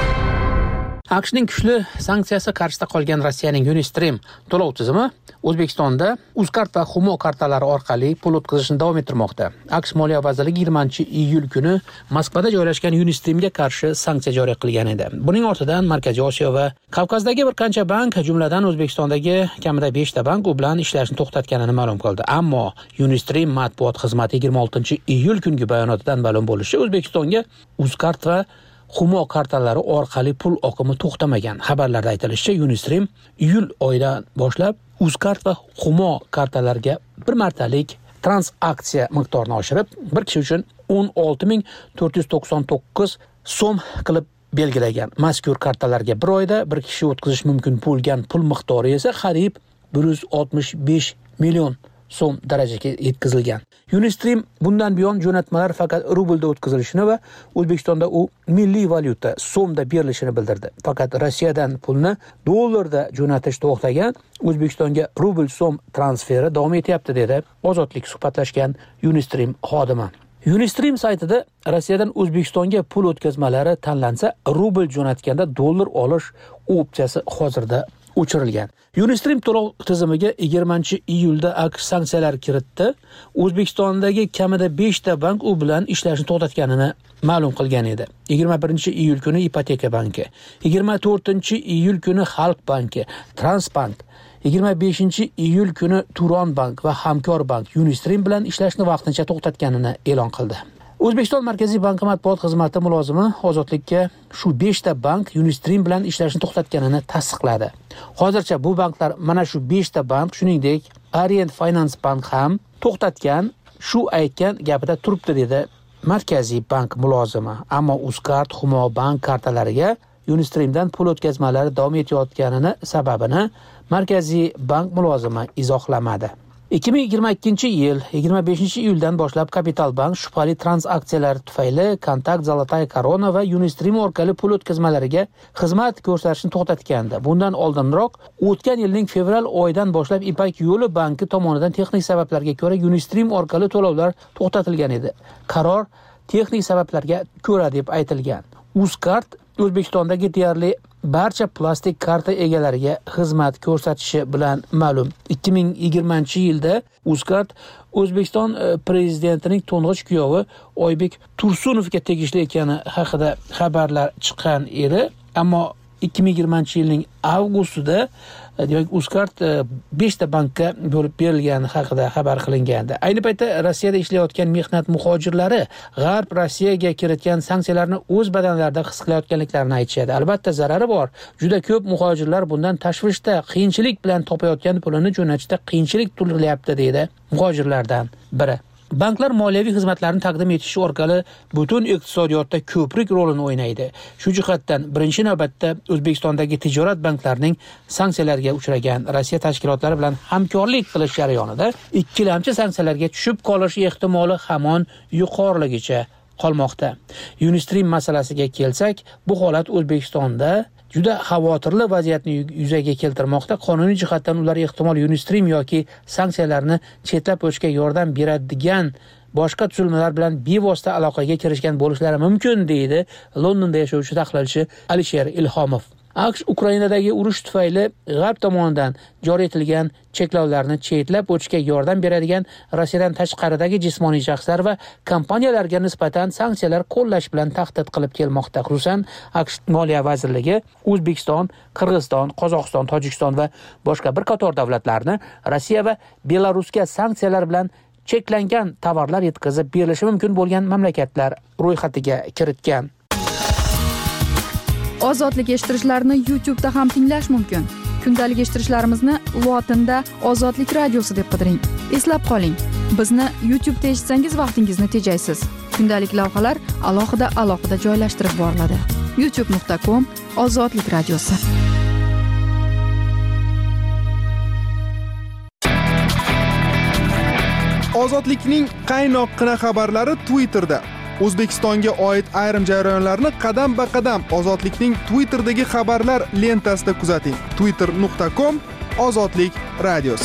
AQShning kuchli sanksiyasi qarshisida qolgan Rossiyaning Unistream to'lov tizimi O'zbekistonda Uzcard va Humo kartalari orqali pul o'tkazishni davom ettirmoqda. AQSh Moliya vazirligi yigirmanchi iyul kuni Moskvada joylashgan Unistreamga qarshi sanksiya joriy qilgan edi. Buning ortidan Markaziy Osiyo va Kavkazdagi bir qancha bank, jumladan O'zbekistondagi kamida beshta bank u bilan ishlashni to'xtatganini ma'lum qildi. Ammo Unistream matbuot xizmati yigirma oltinchi iyul kungi bayonotidan ma'lum bo'lishicha, O'zbekistonga Uzcard va Humo kartalari orqali pul oqimi to'xtamagan. Xabarlarda aytilishicha, Unistream iyul oyidan boshlab Uzcard va Humo kartalariga bir martalik transaksiya miqdorini oshirib, bir kishi uchun o'n olti ming to'rt yuz to'qson to'qqiz so'm qilib belgilagan. Mazkur kartalarga bir oyda bir kishi o'tkazish mumkin bo'lgan pul miqdori esa qariyb bir yuz oltmish besh million so'm darajaga yetkazilgan. Unistream bundan buyon jo'natmalar faqat rublda o'tkazilishini va O'zbekistonda u milliy valyuta so'mda berilishini bildirdi. Faqat Rossiyadan pulni dollarda jo'natish to'xtagan, O'zbekistonga rubl so'm transferi davom etyapti dedi Ozodlik suhbatlashgan Unistream xodimi. Unistream saytida Rossiyadan O'zbekistonga pul o'tkazmalari tanlansa, rubl jo'natganda dollar olish opsiyasi hozirda o'chirilgan. Unistream to'lov tizimiga yigirmanchi iyulda AQSh sanksiyalar kiritdi. O'zbekistondagi kamida beshta bank u bilan ishlashni to'xtatganini ma'lum qilgan edi. yigirma birinchi iyul kuni Ipoteka banki, yigirma to'rtinchi iyul kuni Xalq banki, Transbank, yigirma beshinchi iyul kuni Turon bank va Hamkor bank Unistream bilan ishlashni vaqtincha to'xtatganini e'lon qildi. O'zbekiston Markaziy banki matbuot xizmati mulozimi Ozodlikka shu beshta bank Unistream bilan ishlashni to'xtatganini tasdiqladi. Hozircha bu banklar mana shu beshta bank, shuningdek Orient Finance bank ham to'xtatgan, shu aytgan gapida turibdi dedi Markaziy bank mulozimi. Ammo Uzcard, Humo bank kartalariga Unistreamdan pul o'tkazmalari davom etayotganini sababini Markaziy bank mulozimi izohlamadi. ikki ming yigirma ikkinchi yil yigirma beshinchi iyuldan boshlab Kapital bank shubhali transaksiyalar tufayli Kontakt, Zolotaya Korona va Unistream orqali pul o'tkazmalariga xizmat ko'rsatishni to'xtatgandi. Bundan oldinroq o'tgan yilning fevral oyidan boshlab Ipak yo'li banki tomonidan texnik sabablarga ko'ra Unistream orqali to'lovlar to'xtatilgan edi. Qaror texnik sabablarga ko'ra deb aytilgan. Uzcard O'zbekistondagi deyarli barcha plastik karta egalariga xizmat ko'rsatishi bilan ma'lum. ikki ming yigirmanchi yilda Uzcard O'zbekiston prezidentining to'ng'ich kuyovi Oybek Tursunovga tegishli ekani haqida xabarlar chiqqan edi. Ammo ikki ming yigirmanchi yilning avgustida demak Uzcard beshta bankka bo'lib berilgani haqida xabar qilingandi. Ayni paytda Rossiyada ishlayotgan mehnat muhojirlari G'arb Rossiyaga kiritgan sanksiyalarni o'z badanlarida his qilayotganliklarini aytishadi. Albatta zarari bor. Juda ko'p muhojirlar bundan tashvishda, qiyinchilik bilan topayotgan pulini jo'natishda qiyinchilik tug'ilyapti deydi muhojirlardan biri. Banklar moliyaviy xizmatlarni taqdim etish orqali butun iqtisodiyotda ko'prik rolini o'ynaydi. Shu jihatdan birinchi navbatda O'zbekistondagi tijorat banklarining sanksiyalarga uchragan Rossiya tashkilotlari bilan hamkorlik qilish jarayonida ikkilamchi sanksiyalarga tushib qolish ehtimoli hamon yuqoriligicha qolmoqda. Unistream masalasiga kelsak, bu holat O'zbekistonda juda xavotirli vaziyatni yuzaga keltirmoqda. Qonuniy jihatdan ular ehtimol Unistream yoki sanksiyalarni chetlab o'tishga yordam beradigan boshqa tuzilmalar bilan bevosita aloqaga kirishgan bo'lishlari mumkin, deydi Londonda yashovchi tahlilchi Alisher Ilhomov. AQSh Ukrainadagi urush tufayli G'arb tomonidan joriy etilgan cheklovlarni chetlab o'tishga yordam beradigan Rossiyadan tashqaridagi jismoniy shaxslar va kompaniyalarga nisbatan sanksiyalar qo'llash bilan tahdid qilib kelmoqda. Xususan, AQSh Moliya vazirligi O'zbekiston, Qirg'iziston, Qozog'iston, Tojikiston va boshqa bir qator davlatlarni Rossiya va Belarusga sanksiyalar bilan cheklangan tovarlar yetkazib berilishi mumkin bo'lgan mamlakatlar ro'yxatiga kiritgan. Ozodlik eshittirishlarini YouTube'da ham tinglash mumkin. Kundalik eshittirishlarimizni lotinda Ozodlik radiosi deb qidiring. Eslab qoling, bizni YouTube'da eshitsangiz vaqtingizni tejaysiz. Kundalik lavhalar alohida alohida joylashtirib boriladi. youtube nuqta com Ozodlik radiosi. Ozodlikning qaynoqqina xabarlari Twitterda. O'zbekistonga oid ayrim jarayonlarni qadam-ba-qadam Ozodlikning Twitter'dagi xabarlar lentasida kuzating. twitter nuqta com Ozodlik radiosi.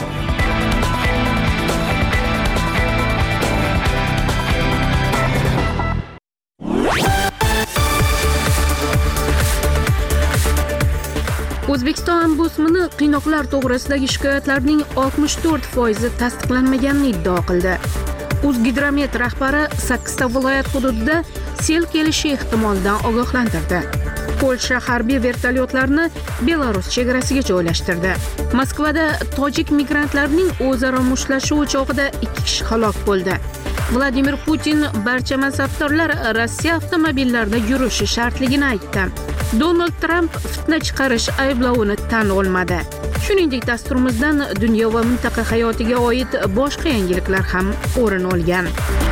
O'zbekiston ombudsmani qiynoqlar to'g'risidagi shikoyatlarning oltmish to'rt foizi tasdiqlanmaganini iddao qildi. O'zgidromet rahbari sakkizta viloyat hududida sel kelishi ehtimolidan ogohlantirdi. Polsha harbiy vertolyotlarni Belarus chegarasiga joylashtirdi. Moskvada tojik migrantlarning o'zaro mushtlashuvi chog'ida ikki kishi halok bo'ldi. Vladimir Putin barcha mansabdorlar Rossiya avtomobillarida yurishi shartligini aytdi. Donald Trump fitna chiqarish ayblovini tan olmadi. Shuningdek, dasturimizdan dunyo va mintaqa hayotiga oid boshqa yangiliklar ham o'rin olgan.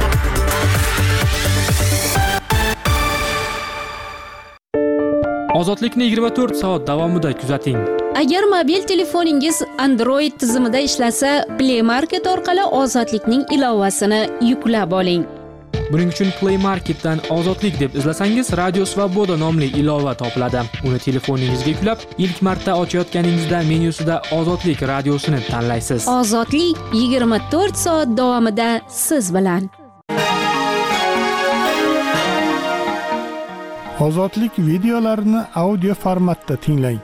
Ozodlikni yigirma to'rt soat davomida kuzating. Agar mobil telefoningiz Android tizimida ishlasa, Play Market orqali Ozodlikning ilovasini yuklab oling. Buning uchun Play Marketdan Ozodlik deb izlasangiz, Radio Svoboda nomli ilova topiladi. Uni telefoningizga yuklab, ilk marta ochayotganingizda menyusida Ozodlik radiosini tanlaysiz. Ozodlik yigirma to'rt soat davomida siz bilan. Ozodlik videolarini audio formatda tinglang.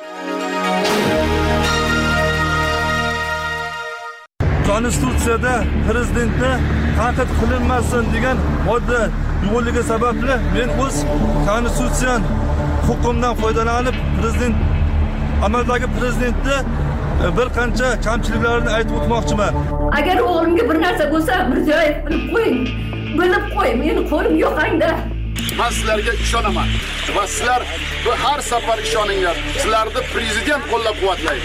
Konstitutsiyada prezidentni tanqid qilinmasin degan modda yo'qligi sababli men o'z konstitutsiyan huquqimdan foydalanib prezident amaldagi prezidentni bir qancha kamchiliklarini aytib o'tmoqchiman. Agar o'g'limga bir narsa bo'lsa, Mirziyoyev bilib qo'ying. Bilib qo'y, meni qo'lim yo'qangda. Men sizlarga ishonaman va sizlar har safar ishoninglar. Sizlarni prezident qo'llab-quvvatlaydi.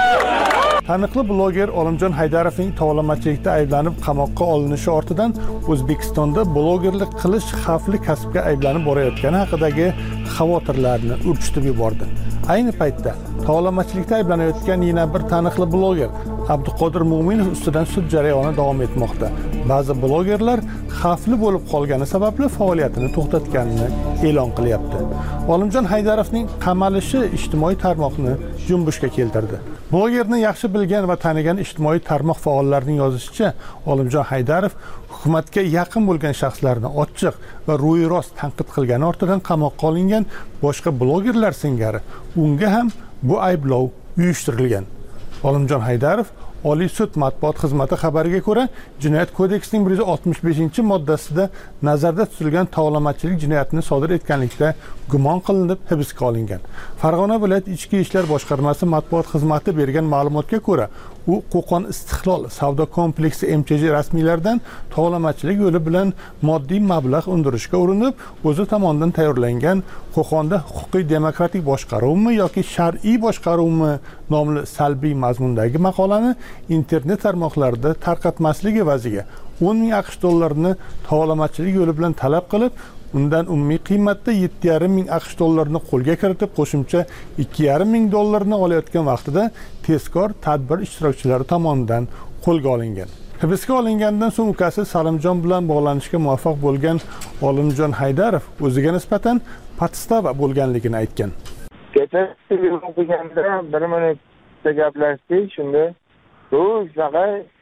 Taniqli bloger Olimjon Haydarovning tovlamachilikda ayblanib qamoqqa olinishi ortidan O'zbekistonda blogerlik qilish xavfli kasbga ayblanib borayotgani haqidagi xavotirlarni urchitib yubordi. Ayni paytda tovlamachilikda ayblanayotgan yana bir taniqli bloger Abduqodir Mo'minov ustidan sud jarayoni davom etmoqda. Ba'zi blogerlar xavfli bo'lib qolgani sababli faoliyatini to'xtatganini e'lon qilyapti. Olimjon Haydarovning qamalishi ijtimoiy tarmoqni junbushga keltirdi. Blogerni yaxshi bilgan va tanigan ijtimoiy tarmoq faollarining yozishicha, Olimjon Haydarov hukumatga yaqin bo'lgan shaxslarni ochiq va ro'yirost tanqid qilgani ortidan qamoqqa olingan boshqa blogerlar singari unga ham bu ayblov uyushtirilgan. Olimjon Haydarov Oliy sud matbuot xizmati xabariga ko'ra, Jinoyat kodeksining bir yuz oltmish beshinchi moddasida nazarda tutilgan tovlamachilik jinoyatini sodir etganlikda gumon qilinib hibsga olingan. Farg'ona viloyat ichki ishlar boshqarmasi matbuot xizmati bergan ma'lumotga ko'ra, u Qo'qon Istiqlol savdo kompleksi M Ch J rasmiylaridan tovlamachilik yo'li bilan moddiy mablag' undirishga urinib, o'zi tomonidan tayyorlangan Qo'qonda huquqiy demokratik boshqaruvmi yoki shar'iy boshqaruvmi nomli salbiy mazmundagi maqolani internet tarmoqlarida tarqatmasligi evaziga o'n ming AQSh dollarini tovlamachilik yo'li bilan talab qilib, undan umumiy qiymatda yetti yarim ming AQSh dollarini qo'lga kiritib, qo'shimcha ikki yarim ming dollarni olayotgan vaqtida tezkor tadbir ishtirokchilari tomonidan qo'lga olingan. Hibsga olingandan so'ng ukasi Salimjon bilan bog'lanishga muvaffaq bo'lgan Olimjon Haydarov o'ziga nisbatan podstava bo'lganligini aytgan. Kecha o'qiganda bir minutda gaplashdik, shunda u shunaqa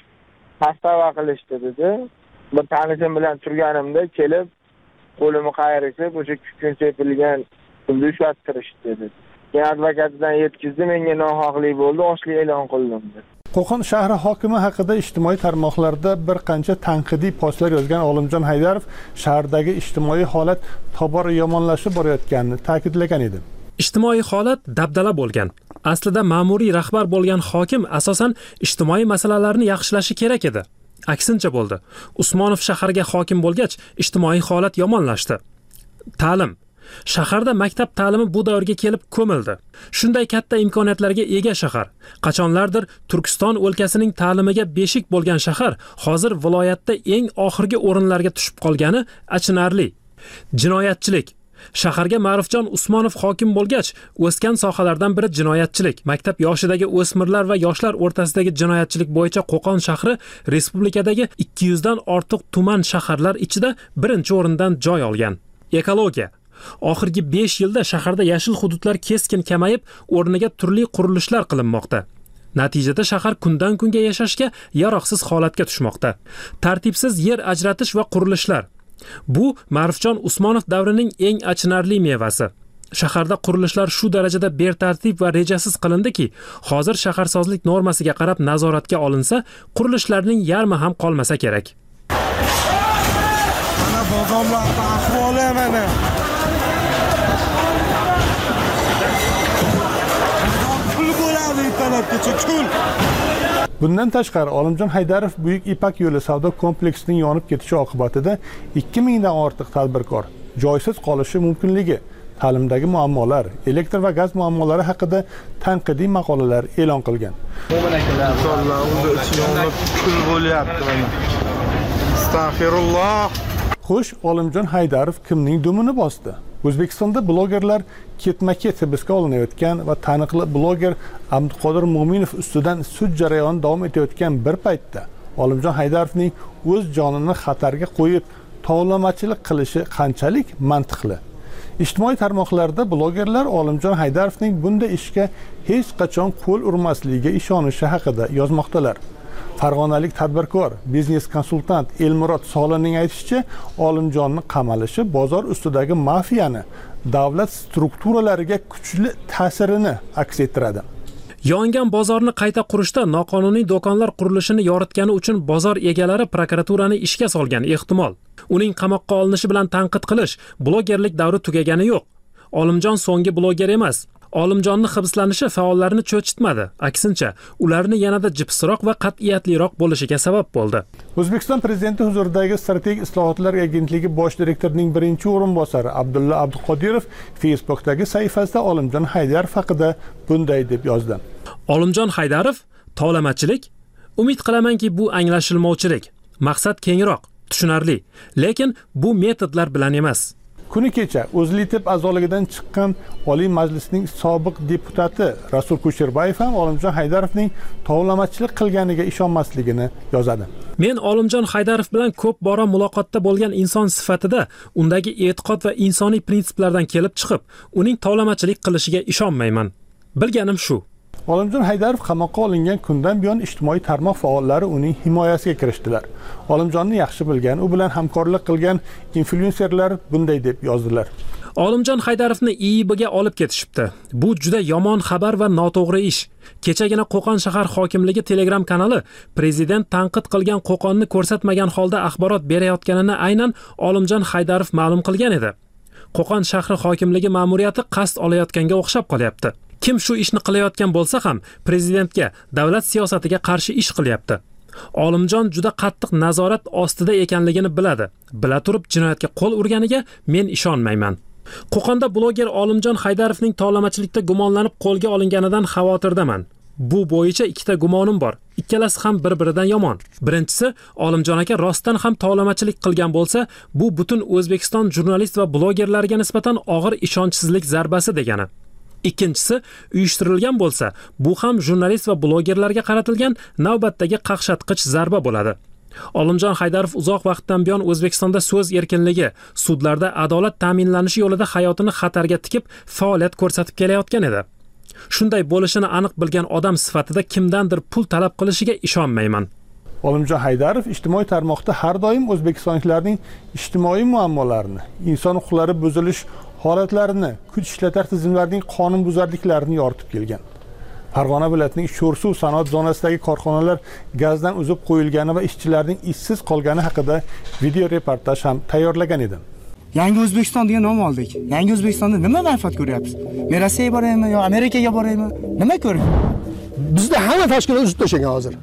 podstava qilishdi dedi. Bir tanishim bilan turganimda kelib qo'limni qayirishib, o'sha kun sepilgan pulni ushlattirishdi dedi. Keyin advokatidan yetkazdi, menga nohaqlik bo'ldi, ochlik e'lon qildim dedi. Qo'qon shahri hokimi haqida ijtimoiy tarmoqlarda bir qancha tanqidiy postlar yozgan Olimjon Haydarov shahardagi ijtimoiy holat tobora yomonlashib borayotganini ta'kidlagan edi. Ijtimoiy holat dabdala bo'lgan. Aslida ma'muriy rahbar bo'lgan hokim asosan ijtimoiy masalalarni yaxshilashi kerak edi. Aksincha bo'ldi. Usmonov shaharga hokim bo'lgach, ijtimoiy holat yomonlashdi. Ta'lim, Shaharda maktab ta'limi bu davrga kelib ko'mildi. Shunday katta imkoniyatlarga ega shahar, qachonlardir Turkiston o'lkasining ta'limiga beshik bo'lgan shahar, hozir viloyatda eng oxirgi o'rinlarga tushib qolgani achinarli. Jinoyatchilik. Shaharga Ma'rufjon Usmonov hokim bo'lgach, o'sgan sohalardan biri jinoyatchilik. Maktab yoshidagi o'smirlar va yoshlar o'rtasidagi jinoyatchilik bo'yicha Qo'qon shahri respublikadagi ikki yuz dan ortiq tuman shaharlar ichida birinchi o'rindan joy olgan. Ekologiya. Oxirgi besh yilda shaharda yashil hududlar keskin kamayib, o'rniga turli qurilishlar qilinmoqda. Natijada shahar kundan kunga yashashga yaroqsiz holatga tushmoqda. Tartibsiz yer ajratish va qurilishlar. Bu Ma'rufjon Usmonov davrining eng achinarli mevasi. Shaharda qurilishlar shu darajada betartib va rejasiz qilindiki, hozir shaharsozlik normasiga qarab nazoratga olinsa, qurilishlarning yarmi ham qolmasa kerak. Mana bozorlarda ahvoli mana. Pul bo'ladi talabgacha kul. Bundan tashqari Olimjon Haydarov Buyuk Ipak yo'li savdo kompleksining yonib ketishi oqibatida ikki ming dan ortiq tadbirkor joysiz qolishi mumkinligi, ta'limdagi muammolar, elektr va gaz muammolari haqida tanqidiy maqolalar e'lon qilgan. Insonlar unda ichimda kul bo'lyapti mana. Astagfirulloh. Xo'sh, Olimjon Haydarov kimning dumini bosdi? O'zbekistonda blogerlar ketma-ket hibsga olinayotgan va taniqli bloger Abduqodir Mo'minov ustidan sud jarayoni davom etayotgan bir paytda Olimjon Haydarovning o'z jonini xatarga qo'yib tovlamachilik qilishi qanchalik mantiqli? Ijtimoiy tarmoqlarda blogerlar Olimjon Haydarovning bunday ishga hech qachon qo'l urmasligiga ishonishi haqida yozmoqdalar. Farg'onalik tadbirkor, biznes konsultant Elmurod Solining aytishicha, Olimjonni qamalishi bozor ustidagi mafiyani, davlat strukturalariga kuchli ta'sirini aks ettiradi. Yongan bozorni qayta qurishda noqonuniy do'konlar qurilishini yoritgani uchun bozor egalari prokuraturani ishga solgan ehtimol. Uning qamoqqa olinishi bilan tanqid qilish, blogerlik davri tugagani yo'q. Olimjon so'nggi bloger emas. Olimjonni hibslanishi faollarni cho'chitmadi. Aksincha, ularni yanada jipsroq va qat'iyatliroq bo'lishiga sabab bo'ldi. O'zbekiston prezidenti huzuridagi Strategik islohotlar agentligi bosh direktorining birinchi o'rinbosari Abdulla Abduqodirov Facebook'dagi sahifasida Olimjon Haydarov haqida bunday deb yozdi. Olimjon Haydarov tovlamachilik, umid qilamanki bu anglashilmovchilik. Maqsad kengroq, tushunarli, lekin bu metodlar bilan emas. Kuni kecha O'zLitib a'zoligidan chiqqan Oliy Majlisning sobiq deputati Rasul Kusherbayev ham Olimjon Haydarovning tovlamachilik qilganiga ishonmasligini yozadi. Men Olimjon Haydarov bilan ko'p bora muloqotda bo'lgan inson sifatida undagi e'tiqod va insoniy prinsiplardan kelib chiqib, uning tovlamachilik qilishiga ishonmayman. Bilganim shu. Olimjon Haydarov qamoqqa olingan kundan buyon ijtimoiy tarmoq faollari uning himoyasiga kirishdilar. Olimjonni yaxshi bilgan, u bilan hamkorlik qilgan inflyuenserlar bunday deb yozdilar. Olimjon Haydarovni I I Bga olib ketishibdi. Bu juda yomon xabar va noto'g'ri ish. Kechagina Qo'qon shahar hokimligi Telegram kanali prezident tanqid qilgan Qo'qonni ko'rsatmagan holda axborot berayotganini aynan Olimjon Haydarov ma'lum qilgan edi. Qo'qon shahri hokimligi ma'muriyati qasd olayotganga o'xshab qolyapti. Kim shu ishni qilayotgan bo'lsa ham prezidentga, davlat siyosatiga qarshi ish qilyapti. Olimjon juda qattiq nazorat ostida ekanligini biladi. Bila turib jinoyatga qo'l urganiga men ishonmayman. Qo'qonda bloger Olimjon Haydarovning tovlamachilikda gumonlanib qo'lga olinganidan xavotirdaman. Bu bo'yicha ikkita gumonim bor. Ikkalasi ham bir-biridan yomon. Birinchisi, Olimjon aka rostdan ham tovlamachilik qilgan bo'lsa, bu butun O'zbekiston jurnalist va blogerlariga nisbatan og'ir ishonchsizlik zarbasi degani. Ikkinchisi, uyushtirilgan bo'lsa, bu ham jurnalist va blogerlarga qaratilgan navbatdagi qaqshatqich zarba bo'ladi. Olimjon Haydarov uzoq vaqtdan buyon O'zbekistonda so'z erkinligi, sudlarda adolat ta'minlanishi yo'lida hayotini xatarga tikib faoliyat ko'rsatib kelayotgan edi. Shunday bo'lishini aniq bilgan odam sifatida kimdandir pul talab qilishiga ishonmayman. Olimjon Haydarov ijtimoiy tarmoqda har doim o'zbekistonliklarning ijtimoiy muammolarini, inson huquqlari buzilish holatlarini, kuch ishlatar tizimlarining qonunbuzarliklarini yoritib kelgan. Farg'ona viloyatining Sho'rsuv sanoat zonasidagi korxonalar gazdan uzib qo'yilgani va ishchilarning ishsiz qolgani haqida video reportaj ham tayyorlagan edim. Yangi O'zbekiston degan nom oldik. Yangi O'zbekistonda nima manfaat ko'ryapsiz? Men Rossiyaga boraymi yo Amerikaga boraymi? Nima ko'ryapsiz? Bizda hamma tashkilot uzib tashlagan hozir.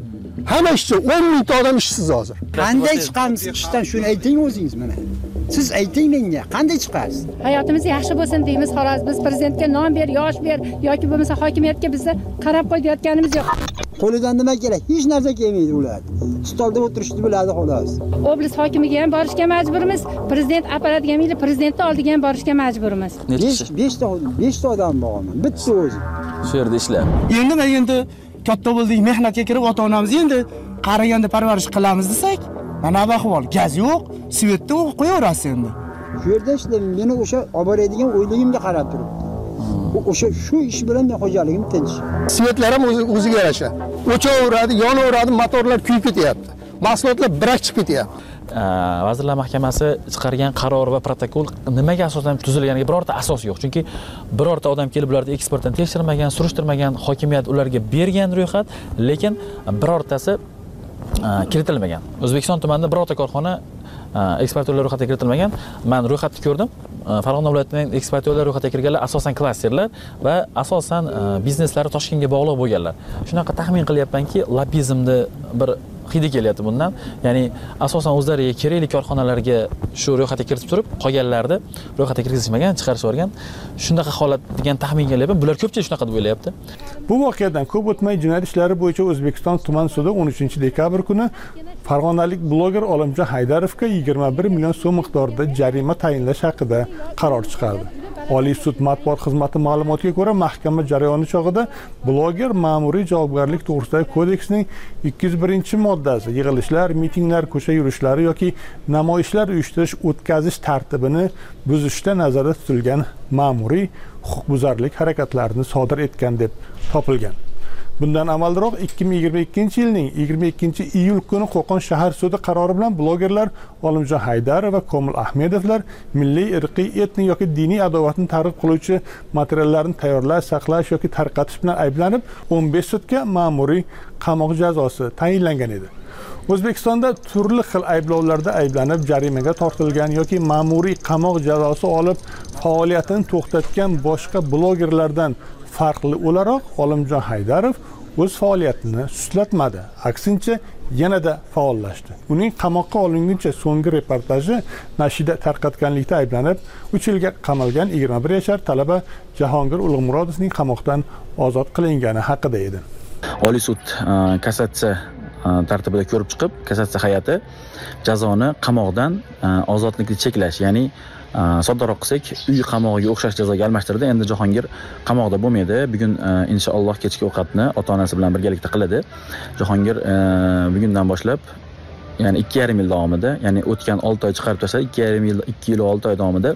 Hamma ishchi o'n mingta odam ishsiz hozir. Qanday chiqamiz ishdan shuni ayting o'zingiz mana. Siz ayting menga, qanday chiqasiz? Hayotimiz yaxshi bo'lsin deymiz, xolos biz prezidentga nom ber, yosh ber yoki bo'lmasa hokimiyatga bizni qarab qo'yayotganimiz yo'q. Qo'lidan nima kerak? Hech narsa kelmaydi ular. Stolda o'tirishni biladi xolos. Oblast hokimiga ham borishga majburmiz, prezident apparatiga ham, prezidentning oldiga ham borishga majburmiz. besh ta besh ta odam bormi? Bitta o'zi. Shu yerda ishlar. Endi men endi katta bo'ldik, mehnatga kirib ota-onamiz endi qaraganda parvarish qilamiz desak, mana bu ahvol, gaz yo'q, svetda qo'yaverasiz endi. Shu yerda ishlayman, meni o'sha olib boradigan o'yligimga qarab turibdi. O'sha shu ish bilan men xo'jaligim tinch. Svetlar ham o'ziga yarasha. O'chaveradi, yonaveradi, motorlar kuyib ketyapti. Mahsulotlar birak chiqib ketyapti. Vazirlar Mahkamasi chiqargan qaror va protokol nimaga asosan tuzilganiga birorta asos yo'q. Chunki birorta odam kelib ularni eksportdan tekshirmagan, surishtirmagan, hokimiyat ularga bergan ro'yxat, lekin birortasi kiritilmagan. O'zbekiston tumanida birorta korxona eksportyorlar ro'yxatiga kiritilmagan. Men ro'yxatni ko'rdim. Farg'ona viloyatining eksportyorlar ro'yxatiga kirganlar asosan klasterlar va asosan bizneslari Toshkentga bog'liq bo'lganlar. Shunaqa taxmin qilyapmanki, lobizmni bir hidi kelyapti bundan. Ya'ni asosan o'zlariga kerakli korxonalarga shu ro'yxatga kiritib turib, qolganlarni ro'yxatga kirgizishmagan, chiqarib yuborgan. Shunaqa holat degan taxmin kelyapti. Bular ko'pchilik shunaqa deb o'ylayapti. Bu voqeadan ko'p o'tmay jinoyat ishlari bo'yicha O'zbekiston tuman sudi o'n uchinchi dekabr kuni farg'onalik bloger Olimjon Haydarovga yigirma bir million so'm miqdorida jarima tayinlash haqida qaror chiqardi. Oliy sud matbuot xizmati ma'lumotiga ko'ra, mahkama jarayoni chog'ida bloger ma'muriy javobgarlik to'g'risidagi kodeksning ikki yuz birinchi moddasi yig'ilishlar, mitinglar, ko'cha yurishlari yoki namoyishlar uyushtirish, o'tkazish tartibini buzishda nazarda tutilgan ma'muriy huquqbuzarlik harakatlarini sodir etgan deb topilgan. Bundan avvalroq ikki ming yigirma ikkinchi yilning yigirma ikkinchi iyul kuni Qo'qon shahar sudi qarori bilan blogerlar Olimjon Haydarov va Komil Ahmedovlar milliy, irqiy, etnik yoki diniy adovatni targ'ib qiluvchi materiallarni tayyorlash, saqlash yoki tarqatish bilan ayblanib o'n besh sutga ma'muriy qamoq jazosi tayinlangan edi. O'zbekistonda turli xil ayblovlarda ayblanib jarimaga tortilgan yoki ma'muriy qamoq jazosi olib faoliyatini to'xtatgan boshqa blogerlardan farqli o'laroq Olimjon Haydarov o'z faoliyatini suslatmadi. Aksincha, yanada faollashdi. Uning qamoqqa olinguncha so'nggi reportaji nashida tarqatganlikda ayblanib, uch yilga qamalgan yigirma bir yashar talaba Jahongir Ulug'murodovning qamoqdan ozod qilingani haqida edi. Oliy sud kassatsiya tartibida ko'rib chiqib, kassatsiya hay'ati jazoni qamoqdan ozodlikni cheklash, ya'ni soddaroq qilsak, uy qamog'iga o'xshash jazoga almashtirdi. Endi Jahongir qamoqda bo'lmaydi. Bugun inshaalloh kechki ovqatni ota-onasi bilan birgalikda qiladi. Jahongir bugundan boshlab, ya'ni ikki yarim yil davomida, ya'ni o'tgan olti oy chiqarib tashlab, ikki yarim yil, ikki yil olti oy davomida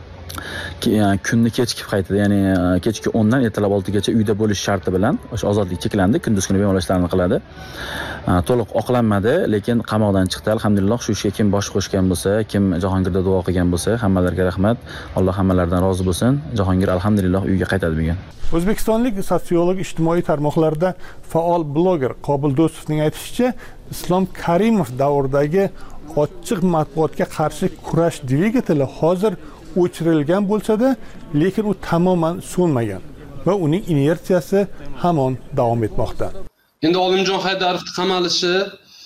kunni kechki qaytadi, ya'ni kechki o'ndan ertalab oltigacha uyda bo'lish sharti bilan o'sha ozodlik cheklandi. Kunduz kuni bemalol ishlarni qiladi. To'liq oqlanmadi, lekin qamoqdan chiqdi. Alhamdulillah, shu ishga kim bosh qo'shgan bo'lsa, kim Jahongirga duo qilgan bo'lsa, hammalarga rahmat. Alloh hammalaridan rozi bo'lsin. Jahongir alhamdulillah uyga qaytadi bugun. O'zbekistonlik sotsiolog ijtimoiy tarmoqlarda faol bloger Qobil Do'stovning aytishicha, Islom Karimov davridagi ochiq matbuotga qarshi kurash dvigateli hozir o'chirilgan bo'lsa-da, lekin u tamoman so'nmagan va uning inertsiyasi hamon davom etmoqda. Endi Olimjon Haydarovning qamalishi,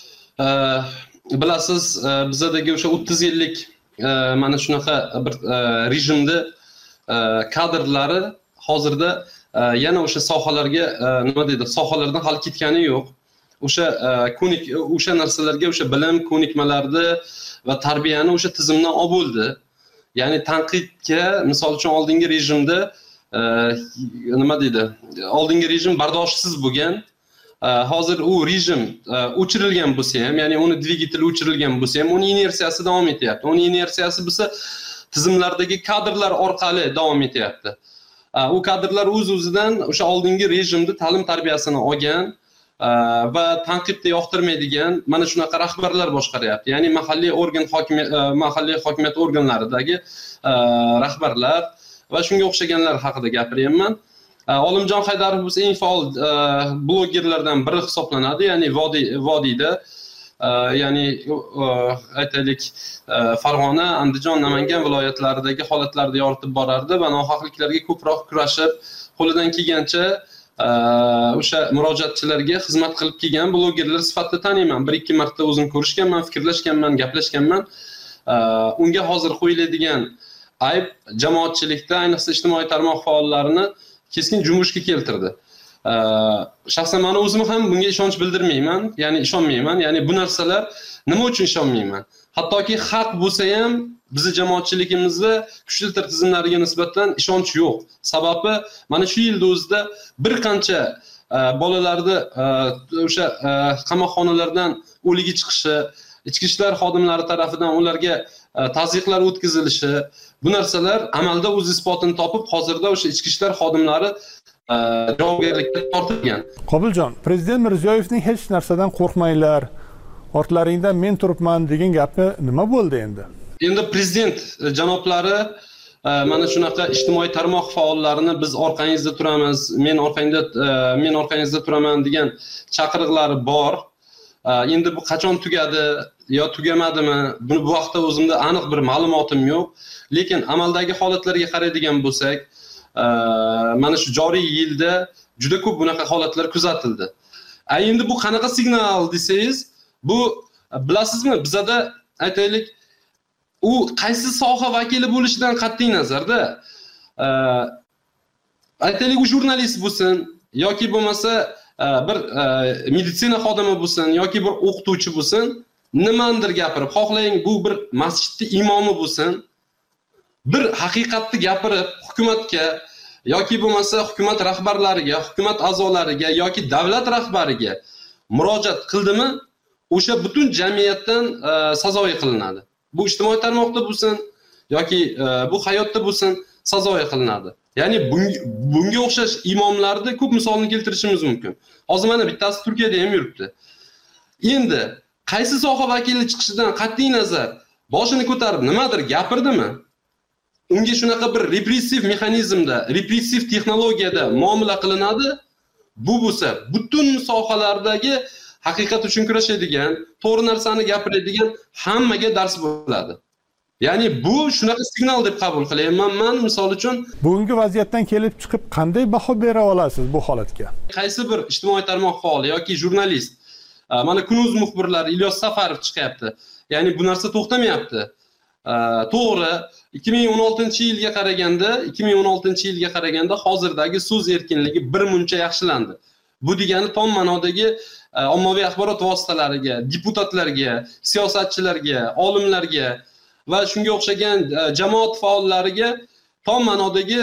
bilasiz, bizdagi o'sha o'ttiz yillik mana shunaqa bir rejimda kadrlari hozirda yana o'sha sohalarga nima deydi, sohalardan hali ketgani yo'q. O'sha ko'nik o'sha narsalarga, o'sha bilim ko'nikmalarni va tarbiyani o'sha tizimdan olib bo'ldi. Ya'ni tanqidga, misol uchun oldingi rejimda nima deydi, oldingi rejim bardoshsiz bo'lgan. Hozir u rejim o'chirilgan bo'lsa ham, ya'ni uni dvigateli o'chirilgan bo'lsa ham, uning inersiyasi davom etyapti. Uning inersiyasi bo'lsa tizimlardagi kadrlar orqali davom etyapti. U kadrlar o'z-o'zidan o'sha oldingi rejimda ta'lim tarbiyasini olgan va tanqidni yoqtirmaydigan mana shunaqa rahbarlar boshqaryapti. Ya'ni mahalliy organ hokimiyat mahalliy hokimiyat organlaridagi rahbarlar va shunga o'xshaganlar haqida gapiryapman. Olimjon Haydarov biz eng faol blogerlardan biri hisoblanadi, ya'ni Vodiy Vodiyda, ya'ni aytaylik Farg'ona, Andijon, Namangan viloyatlaridagi holatlarni yoritib borardi va nohaqliklarga ko'proq kurashib, qo'lidan kelgancha o'sha murojaatchilarga xizmat qilib kelgan blogerlar sifatida taniyman. Bir ikki marta o'zim ko'rishganman, fikrlashganman, gaplashganman. Unga hozir qo'yiladigan ayb jamoatchilikda, ayniqsa ijtimoiy tarmoq faollarini keskin junbushga keltirdi. Shaxsan men o'zim ham bunga ishonch bildirmayman, ya'ni ishonmayman. Ya'ni bu narsalar nima uchun ishonmayman? Hattoki haq bo'lsa ham bizning jamoatchiligimizda kuchli tizimlarga nisbatan ishonch yo'q. Sababi mana shu yilda o'zida bir qancha bolalarni o'sha qamoqxonalardan o'ligi chiqishi, ichki ishlar xodimlari tomonidan ularga tazyiqlar o'tkazilishi, bu narsalar amalda o'z isbotini topib, hozirda o'sha ichki ishlar xodimlari javobgarlikka tortilgan. Qobiljon, Prezident Mirziyoyevning hech narsadan qo'rqmanglar, ortlaringda men turibman degan gapi nima bo'ldi endi? Endi prezident janoblari mana shunaqa ijtimoiy tarmoq faollarini biz orqangizda turamiz, men orqangizda men orqangizda turaman degan chaqiriqlari bor. Endi bu qachon tugadi yo tugamadimi? Buni bu vaqtda o'zimda aniq bir ma'lumotim yo'q. Lekin amaldagi holatlarga qaraydigan bo'lsak, mana shu joriy yilda juda ko'p bunaqa holatlar kuzatildi. Endi bu qanaqa signal desangiz, bu bilasizmi, bizada aytaylik, u qaysi soha vakili bo'lishidan qat'iy nazarda, aytaylik, u jurnalist bo'lsin yoki bo'lmasa bir meditsina xodimi bo'lsin yoki bir o'qituvchi bo'lsin, nimandir gapirib, xohlang bu bir masjidning imomi bo'lsin, bir haqiqatni gapirib hukumatga yoki bo'lmasa hukumat rahbarlariga, hukumat a'zolariga yoki davlat rahbariga murojaat qildimi, o'sha butun jamiyatdan sazoyi qilinadi. Bu ijtimoiy tarmoqda bo'lsin yoki bu hayotda bo'lsin sazoyi qilinadi. Ya'ni bunga o'xshash imomlarni ko'p misolni keltirishimiz mumkin. Hozir mana bittasi Turkiyada ham yuribdi. Endi qaysi soha vakili chiqishidan qat'iy nazar boshini ko'tarib nimadir gapirdimi? Unga shunaqa bir repressiv mexanizmda, repressiv texnologiyada muomala qilinadi. Bu bo'lsa butun sohalardagi haqiqat uchun kurashadigan, to'g'ri narsani gapiradigan hammaga dars bo'ladi. Ya'ni bu shunaqa signal deb qabul qilayman men, misol uchun. Bugungi vaziyatdan kelib chiqib qanday baho bera olasiz bu holatga? Qaysi bir ijtimoiy tarmoq faoli yoki jurnalist, mana Kunuz muxbirlari Ilyos Safarov chiqyapti. Ya'ni bu narsa to'xtamayapti. To'g'ri, ikki ming o'n oltinchi yilga qaraganda, ikki ming o'n oltinchi yilga qaraganda hozirdagi so'z erkinligi bir muncha yaxshilandi. Bu degani tom ma'nodagi ommaviy axborot vositalariga, deputatlarga, siyosatchilarga, olimlarga va shunga o'xshagan jamoat faollariga tom ma'nodagi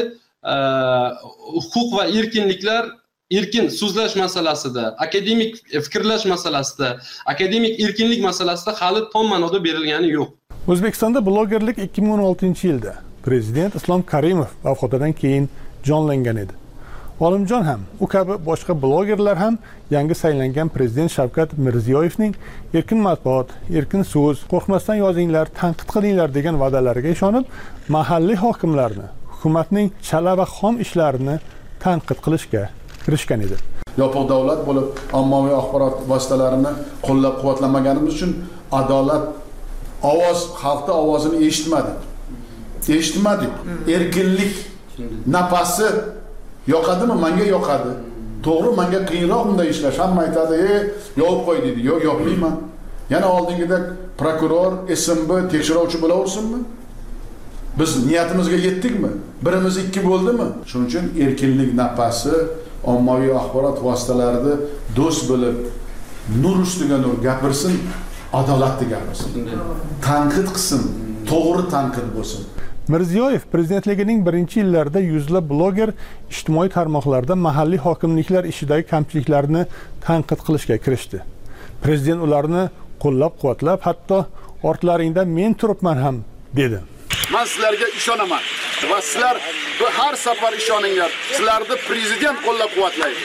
huquq va erkinliklar, erkin so'zlash masalasida, akademik fikrlash masalasida, akademik erkinlik masalasida hali tom ma'noda berilgani yo'q. O'zbekistonda blogerlik ikki ming o'n oltinchi yilda Prezident Islom Karimov vafotidan keyin jonlangan edi. Olimjon ham, u kabi boshqa blogerlar ham yangi saylangan Prezident Shavkat Mirziyoyevning erkin matbuot, erkin so'z, qo'rqmasdan yozinglar, tanqid qilinglar degan va'dalariga ishonib, mahalliy hokimlarni, hukumatning chala va xom ishlarini tanqid qilishga kirishgan edi. Yopiq davlat bo'lib, ommaviy axborot vositalarini qo'llab-quvvatlaganimiz uchun adolat ovoz, xalqning ovozini eshitmadik. Eshitmadik. Erkinlik nafasi yoqadimi? Menga yoqadi. To'g'ri, menga qiyinroq bunday ishlash. Hamma aytadi, "Ey, yopib qo'y" dedi. Yo'q, yopmayman. Yana oldingida prokuror, S M B tekshiruvchi bo'laversinmi? Biz niyatimizga yetdikmi? Birimiz ikki bo'ldimi? Shuning uchun erkinlik nafasi ommaviy axborot vositalarida do'st bo'lib, nur ustiga nur gapirsin, adolatli gapirsin. Tanqid qilsin, to'g'ri tanqid bo'lsin. Mirziyoyev prezidentligining birinchi yillarida yuzlab bloger ijtimoiy tarmoqlarda mahalliy hokimliklar ishidagi kamchiliklarni tanqid qilishga kirishdi. Prezident ularni qo'llab-quvvatlab, hatto ortlaringda men turibman ham dedi. Men sizlarga ishonaman va sizlar har safar ishoninglar. Sizlarni prezident qo'llab-quvvatlaydi.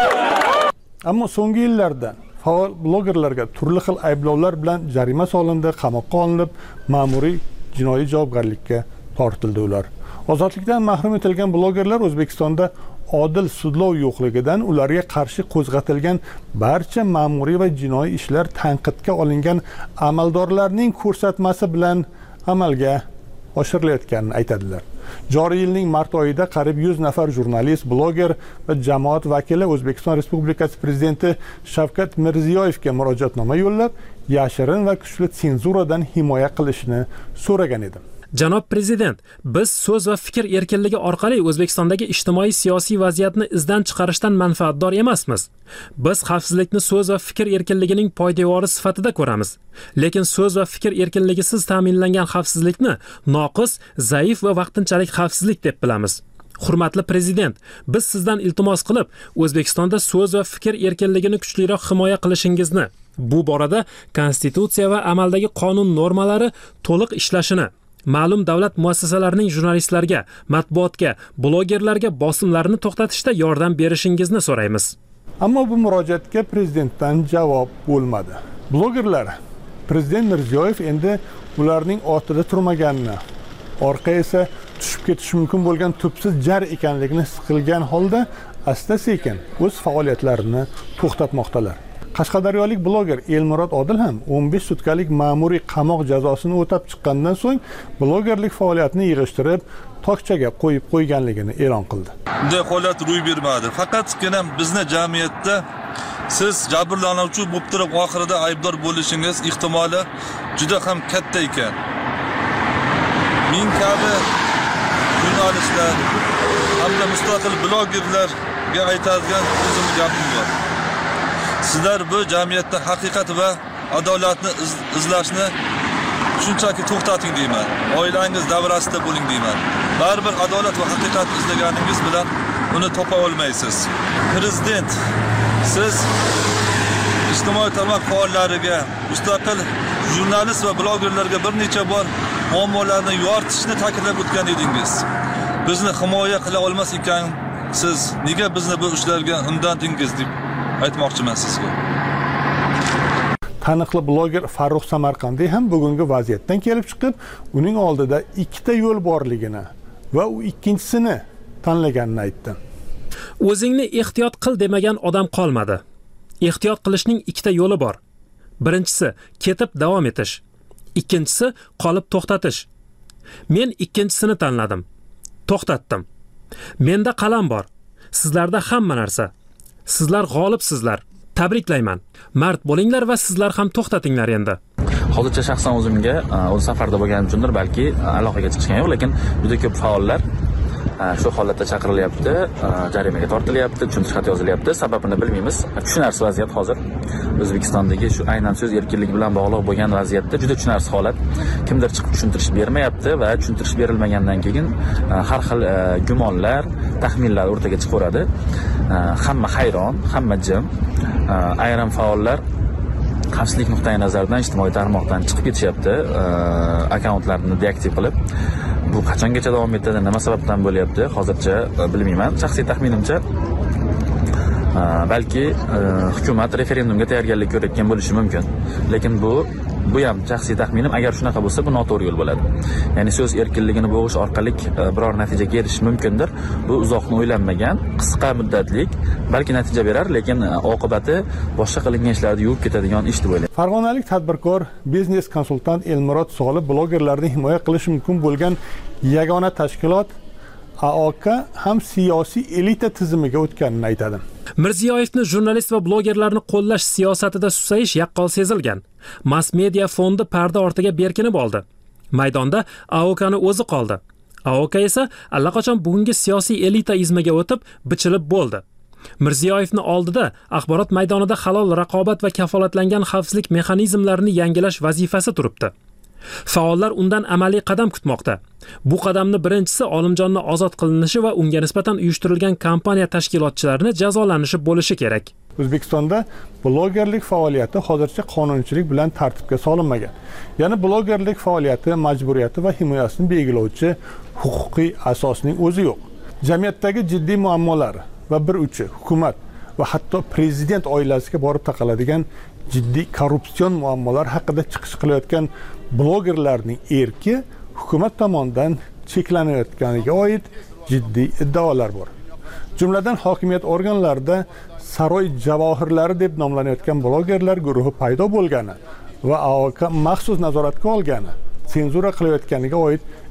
Ammo so'nggi yillarda faol blogerlarga turli xil ayblovlar bilan jarima solindi, qamoqqa olinib, ma'muriy jinoiy javobgarlikka tortildi ular. Ozodlikdan mahrum etilgan blogerlar O'zbekistonda odil sudlov yo'qligidan ularga qarshi qo'zg'atilgan barcha ma'muriy va jinoiy ishlar tanqidga olingan amaldorlarning ko'rsatmasi bilan amalga oshirilayotganini aytadilar. Joriy yilning mart oyida qariyb yuz nafar jurnalist, bloger va jamoat vakili O'zbekiston Respublikasi Prezidenti Shavkat Mirziyoyevga murojaatnoma yo'llab, yashirin va kuchli senzuradan himoya qilishni so'ragan edi. Janob Prezident, biz so'z va fikr erkinligi orqali O'zbekistondagi ijtimoiy siyosiy vaziyatni izdan chiqarishdan manfaatdor emasmiz. Biz xavfsizlikni so'z va fikr erkinligining poydevori sifatida ko'ramiz. Lekin so'z va fikr erkinligisiz ta'minlangan xavfsizlikni noqis, zaif va vaqtinchalik xavfsizlik deb bilamiz. Hurmatli Prezident, biz sizdan iltimos qilib, O'zbekistonda so'z va fikr erkinligini kuchliroq himoya qilishingizni, bu borada konstitutsiya va amaldagi qonun normalari to'liq ishlashini, ma'lum davlat muassasalarining jurnalistlarga, matbuotga, blogerlarga bosimlarini to'xtatishda yordam berishingizni so'raymiz. Ammo bu murojaatga prezidentdan javob bo'lmadi. Blogerlar Prezident Mirziyoyev endi ularning ortida turmaganini, orqa esa tushib ketishi mumkin bo'lgan tubsiz jar ekanligini his qilgan holda asta-sekin o'z faoliyatlarini to'xtatmoqdalar. Qashqadaryolik bloger Elmurod Odil ham o'n besh sutkalik ma'muriy qamoq jazosini o'tab chiqqandan so'ng blogerlik faoliyatini yig'ishtirib, tokchaga qo'yib qo'yganligini e'lon qildi. Bunday holat ro'y bermadi. Faqatgina bizni jamiyatda siz jabrlanuvchi bo'lib turib, oxirida aybdor bo'lishingiz ehtimoli juda ham katta ekan. Men kabi jurnalistlar hamda mustaqil blogerlarga aytadigan o'zim gapim bor. Sizlar bu jamiyatda haqiqat va adolatni iz, izlashni shunchaki to'xtating deyman. Oilangiz davrasida bo'ling deyman. Baribir adolat va haqiqat izlaganingiz bilan uni topa olmaysiz. Prezident, siz ijtimoiy tarmoq faollariga, mustaqil jurnalist va blogerlarga bir necha bor muammolarni yoritishni ta'kidlab o'tgan edingiz. Bizni himoya qila olmas ekan, siz nega bizni bu ishlarga undandingiz deb aytmoqchiman sizga. Taniqli bloger Farruh Samarqandiy ham bugungi vaziyatdan kelib chiqib, uning oldida ikkita yo'l borligini va u ikkinchisini tanlaganini aytdi. O'zingni ehtiyot qil demagan odam qolmadi. Ehtiyot qilishning ikkita yo'li bor. Birinchisi ketib davom etish. Ikkinchisi qolib to'xtatish. Men ikkinchisini tanladim. To'xtatdim. Menda qalam bor. Sizlarda hamma narsa. Sizlar g'olibsizlar. Tabriklayman. Mard bo'linglar va sizlar ham to'xtatinglar endi. Hozircha shaxsan o'zimga o'z safarda bo'lganim uchundir balki aloqaga chiqishgan yo'q, lekin juda ko'p faollar shu holatda chaqirilyapti, jarimaga tortilyapti, tushuntirish xati yozilyapti. Sababini bilmaymiz. Tushunarsiz vaziyat hozir. O'zbekistondagi shu aynan so'z erkinligi bilan bog'liq bo'lgan vaziyatda juda tushunarsiz holat. Kimdir chiqib tushuntirish bermayapti va tushuntirish berilmagandan keyin har xil gumonlar, taxminlar o'rtaga chiqaveradi. Hamma hayron, hamma jim. Ayrim faollar xavfsizlik nuqtai nazaridan ijtimoiy tarmoqdan chiqib ketishyapti, akkauntlarini deaktiv qilib. Bu qachongacha davom etadi, nima sababdan bo'lyapti, hozircha bilmayman. Shaxsiy taxminimcha balki hukumat referendumga tayyorgarlik ko'rayotgan bo'lishi mumkin. Lekin bu bu ham shaxsiy taxminim, agar shunaqa bo'lsa bu noto'g'ri yo'l bo'ladi. Ya'ni so'z erkinligini bo'g'ish orqali biror natijaga erishish mumkindir. Bu uzoqni o'ylanmagan, qisqa muddatlik, balki natija berar, lekin oqibati boshqa qilingan ishlarni yuvib ketadigan ish deb o'ylayman. Farg'onalik tadbirkor, biznes konsultant Elmurod Solih blogerlarni himoya qilishi mumkin bo'lgan yagona tashkilot A O K ham siyosiy elita tizimiga o'tganini aytadi. Mirziyoyevni jurnalist va blogerlarni qo'llash siyosatida susayish yaqqol sezilgan. Mass media fondi parda ortiga berkinib oldi. Maydonda A O K'ni o'zi qoldi. A O K esa allaqachon bugungi siyosiy elita izmiga o'tib, bichilib bo'ldi. Mirziyoyevni oldida axborot maydonida halol raqobat va kafolatlangan xavfsizlik mexanizmlarini yangilash vazifasi turibdi. Faollar undan amaliy qadam kutmoqda. Bu qadamni birinchisi Olimjonni ozod qilinishi va unga nisbatan uyushtirilgan kampaniya tashkilotchilarini jazolanishi bo'lishi kerak. O'zbekistonda blogerlik faoliyati hozircha qonunchilik bilan tartibga solinmagan. Ya'ni blogerlik faoliyati majburiyati va himoyasini belgilovchi huquqiy asosning o'zi yo'q. Jamiyatdagi jiddiy muammolar va bir uchi hukumat va hatto prezident oilasiga borib taqaladigan jiddiy korrupsion muammolar haqida chiqish qilayotgan blogerlarning erki hukumat tomonidan cheklanayotganiga oid jiddiy iddaolar bor. Jumladan hokimiyat organlarida saroy javohirlari deb nomlanayotgan blogerlar guruhi paydo bo'lgani va A O K maxsus nazoratga olgani, senzura qilayotganiga oid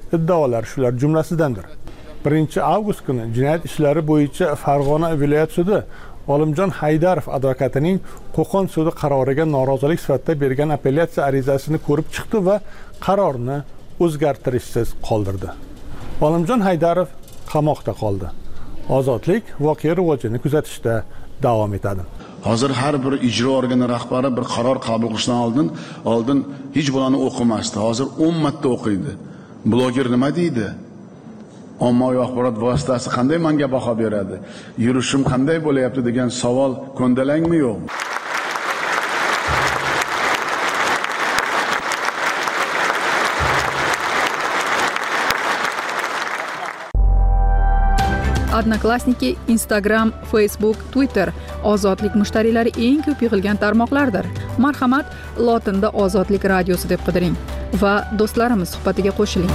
iddaolar shular jumlasidandir. birinchi avgust kuni jinoyat ishlari bo'yicha Farg'ona viloyat sudi Olimjon Haydarov advokatining Qo'qon sudi qaroriga norozilik sifatida bergan apellyatsiya arizasini ko'rib chiqdi va qarorni o'zgartirishsiz qoldirdi. Olimjon Haydarov qamoqda qoldi. Ozodlik voqea rivojini kuzatishda davom etadi. Hozir har bir ijro organi rahbari bir qaror qabul qilishdan oldin oldin hech bo'lani o'qimasdi. Hozir o'n marta o'qiydi. Bloger nima deydi? Ommaviy axborot vositasi qanday menga baho beradi? Yurishim qanday bo'layapti degan savol ko'ndalangmi yo'qmi? Odnoklassniki, Instagram, Facebook, Twitter ozodlik mushtariylari eng ko'p yig'ilgan tarmoqlardir. Marhamat, lotinda Ozodlik radiosi deb qidiring va do'stlarimiz suhbatiga qo'shiling.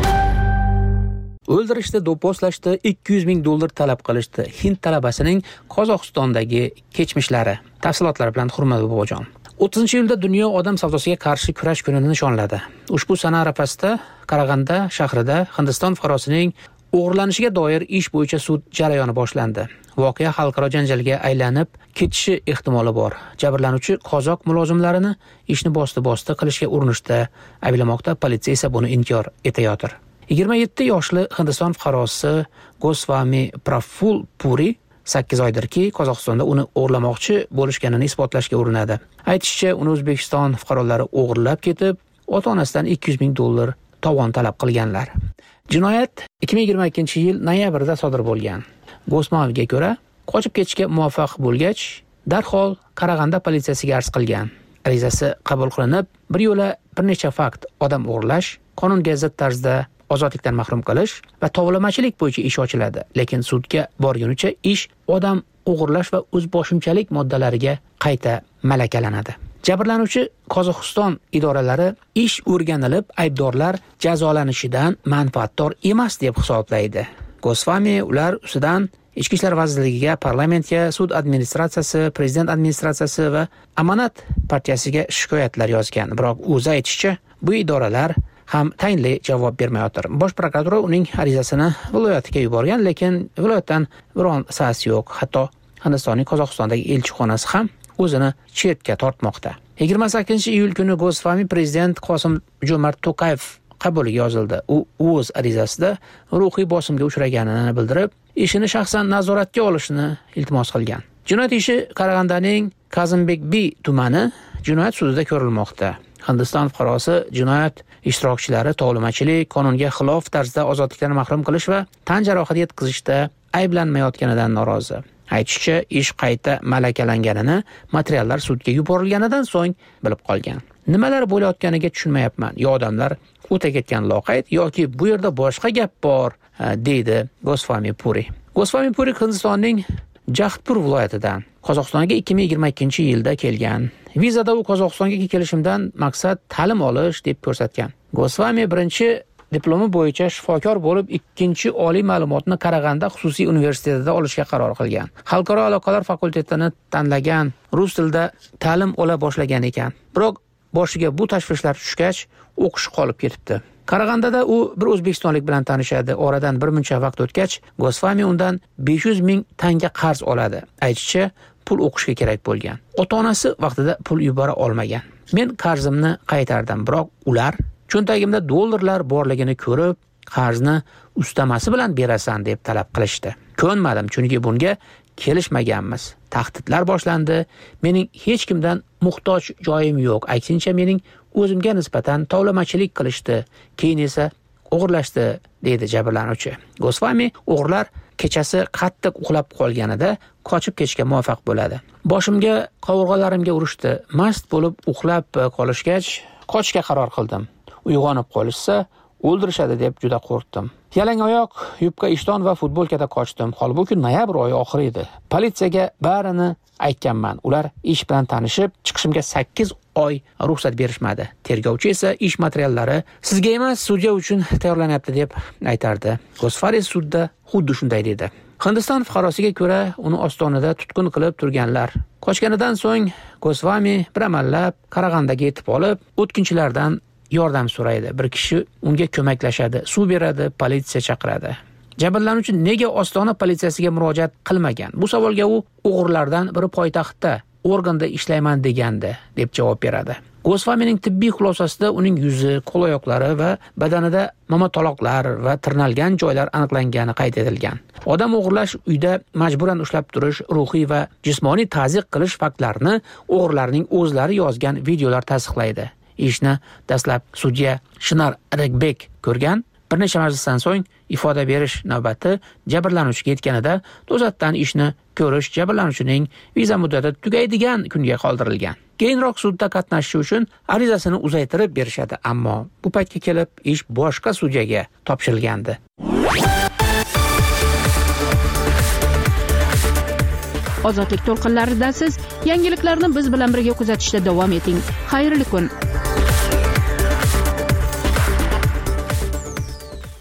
O'ldirishda, do'pposlashda ikki yuz ming dollar talab qilishdi. Hind talabasining Qozog'istondagi kechmishlari. Tafsilotlar bilan Hurmat bobojon. o'ttizinchi iyulda dunyo odam savdosiga qarshi kurash kunini nishonladi. Ushbu sana arafasida Qarag'anda shahrida Hindiston fuqarosining o'g'irlanishiga doir ish bo'yicha sud jarayoni boshlandi. Voqea xalqaro janjalga aylanib ketishi ehtimoli bor. Jabrlanuvchi qozoq mulozimlarini ishni bosti-bosti qilishga urinishda ayblamoqda, politsiya esa buni inkor etayotir. yigirma yetti yoshli Hindiston fuqarosi Goswami Praful Puri sakkiz oydirki, Qozog'istonda uni o'g'irlamoqchi bo'lishganini isbotlashga urinadi. Aytishicha, uni O'zbekiston fuqarolari o'g'irlab ketib, ota-onasidan ikki yuz ming dollar tovon talab qilganlar. Jinoyat ikki ming yigirma ikkinchi yil noyabrda sodir bo'lgan. Goswamiga ko'ra, qochib ketishga muvaffaq bo'lgach, darhol Qarag'anda politsiyasiga arz qilgan. Arizasi qabul qilinib, bir yo'la bir necha fakt odam o'g'irlash, qonunga zid tarzda ozodlikdan mahrum qilish va tovlamachilik bo'yicha ish ochiladi. Lekin sudga borgunicha ish odam o'g'irlash va o'zboshimchalik moddalariga qayta malakalanadi. Jabrlanuvchi Qozog'iston idoralari ish o'rganilib, aybdorlar jazolanishidan manfaatdor emas deb hisoblaydi. Goswami ular ustidan Ichki ishlar vazirligiga, parlamentga, sud administratsiyasi, prezident administratsiyasi va Amanat partiyasiga shikoyatlar yozgan. Biroq o'zi aytishicha, bu idoralar ham tayinli javob bermayotir. Bosh prokuratura uning arizasini viloyatiga yuborgan, lekin viloyatdan biron sas yo'q. Hatto Hindistonning Qozog'istondagi elchixonasi ham o'zini chetga tortmoqda. yigirma sakkizinchi iyul kuni Goswami prezident Qosim Jo'mart To'qayev qabuliga yozildi. U o'z arizasida ruhiy bosimga uchraganini bildirib, ishini shaxsan nazoratga olishni iltimos qilgan. Jinoyat ishi Qarag'andaning Kazimbekbi tumani jinoyat sudida ko'rilmoqda. Hindiston fuqarosi jinoyat ishtirokchilari tovlamachilik, qonunga xilof tarzda ozodlikdan mahrum qilish va tan jarohati yetkazishda ayblanmayotganidan norozi. Aytishicha, ish qayta malakalanganini materiallar sudga yuborilganidan so'ng bilib qolgan. Nimalar bo'layotganiga tushunmayapman. Yo odamlar o'ta ketgan loqayd yoki bu yerda boshqa gap bor, deydi Goswami Puri. Goswami Puri Hindistonning Jahdpur viloyatidan Qozog'istonga ikki ming yigirma ikkinchi yilda kelgan. Vizada u Qozog'istonga kelishimdan maqsad ta'lim olish deb ko'rsatgan. Goswami birinchi diplomi bo'yicha shifokor bo'lib, ikkinchi oliy ma'lumotni Qarag'anda xususiy universitetida olishga qaror qilgan. Xalqaro aloqalar fakultetini tanlagan, rus tilida ta'lim ola boshlagan ekan. Biroq boshiga bu tashvishlar tushgach, o'qish qolib ketibdi. Qarag'andada u bir o'zbekistonlik bilan tanishadi. Oradan bir muncha vaqt o'tgach, Goswami undan besh yuz ming tanga qarz oladi. Aytishicha, pul o'qishga kerak bo'lgan. Ota-onasi vaqtida pul yubora olmagan. Men qarzimni qaytardim, biroq ular cho'ntagimda dollarlar borligini ko'rib, qarzni ustamasi bilan berasan deb talab qilishdi. Ko'nmadim, chunki bunga kelishmaganmiz. Tahdidlar boshlandi. Mening hech kimdan muhtoj joyim yo'q. Aksincha mening o'zimga nisbatan tovlamachilik qilishdi. Keyin esa o'g'irlashdi, deydi jabrlanuvchi. Goswami o'g'irlar kechasi qattiq uxlab qolganida qochib ketishga muvaffaq bo'ladi. Boshimga, qovurg'alarimga urishdi. Mast bo'lib uxlab qolishgach, qochishga qaror qildim. Uyg'onib qolishsa, o'ldirishadi deb juda qo'rqdim. Yalang oyoq, yubka ishton va futbolkada qochdim. Holbuki noyabr oyi oxiri edi. Politsiyaga barini aytganman. Ular ish bilan tanishib, chiqishimga sakkiz oy ruxsat berishmadi. Tergovchi esa ish materiallari sizga emas, sudya uchun tayyorlanyapti deb aytardi. Goswami sudda xuddi shunday dedi. Hindiston fuqarosiga ko'ra, uni ostonada tutqun qilib turganlar. Qochganidan so'ng Goswami bir amallab Qarag'andaga yetib olib, o'tkinchilardan yordam so'raydi, bir kishi unga ko'maklashadi, suv beradi, politsiya chaqiradi. Jabrlanuvchi nega Ostona politsiyasiga murojaat qilmagan? Bu savolga u o'g'rilardan biri poytaxtda organda ishlayman degandi deb javob beradi. Gosfamining tibbiy xulosasida uning yuzi, qo'l-oyoqlari va badanida momotaloqlar va tirnalgan joylar aniqlangani qayd etilgan. Odam o'g'irlash, uyda majburan ushlab turish, ruhiy va jismoniy ta'ziq qilish faktlarini o'g'rilarning o'zlari yozgan videolar tasdiqlaydi. Ishni dastlab sudya Shinar Regbek ko'rgan. Bir necha majlisdan so'ng ifoda berish navbati jabrlanuvchiga yetganida to'satdan ishni ko'rish jabrlanuvchining viza muddati tugaydigan kunga qoldirilgan. Keyinroq sudda qatnashish uchun arizasini uzaytirib berishadi, ammo bu paytga kelib ish boshqa sudyaga topshirilgandi. Ozodlik to'lqinlarida siz yangiliklarni biz bilan birga kuzatishda davom eting. Xayrli kun.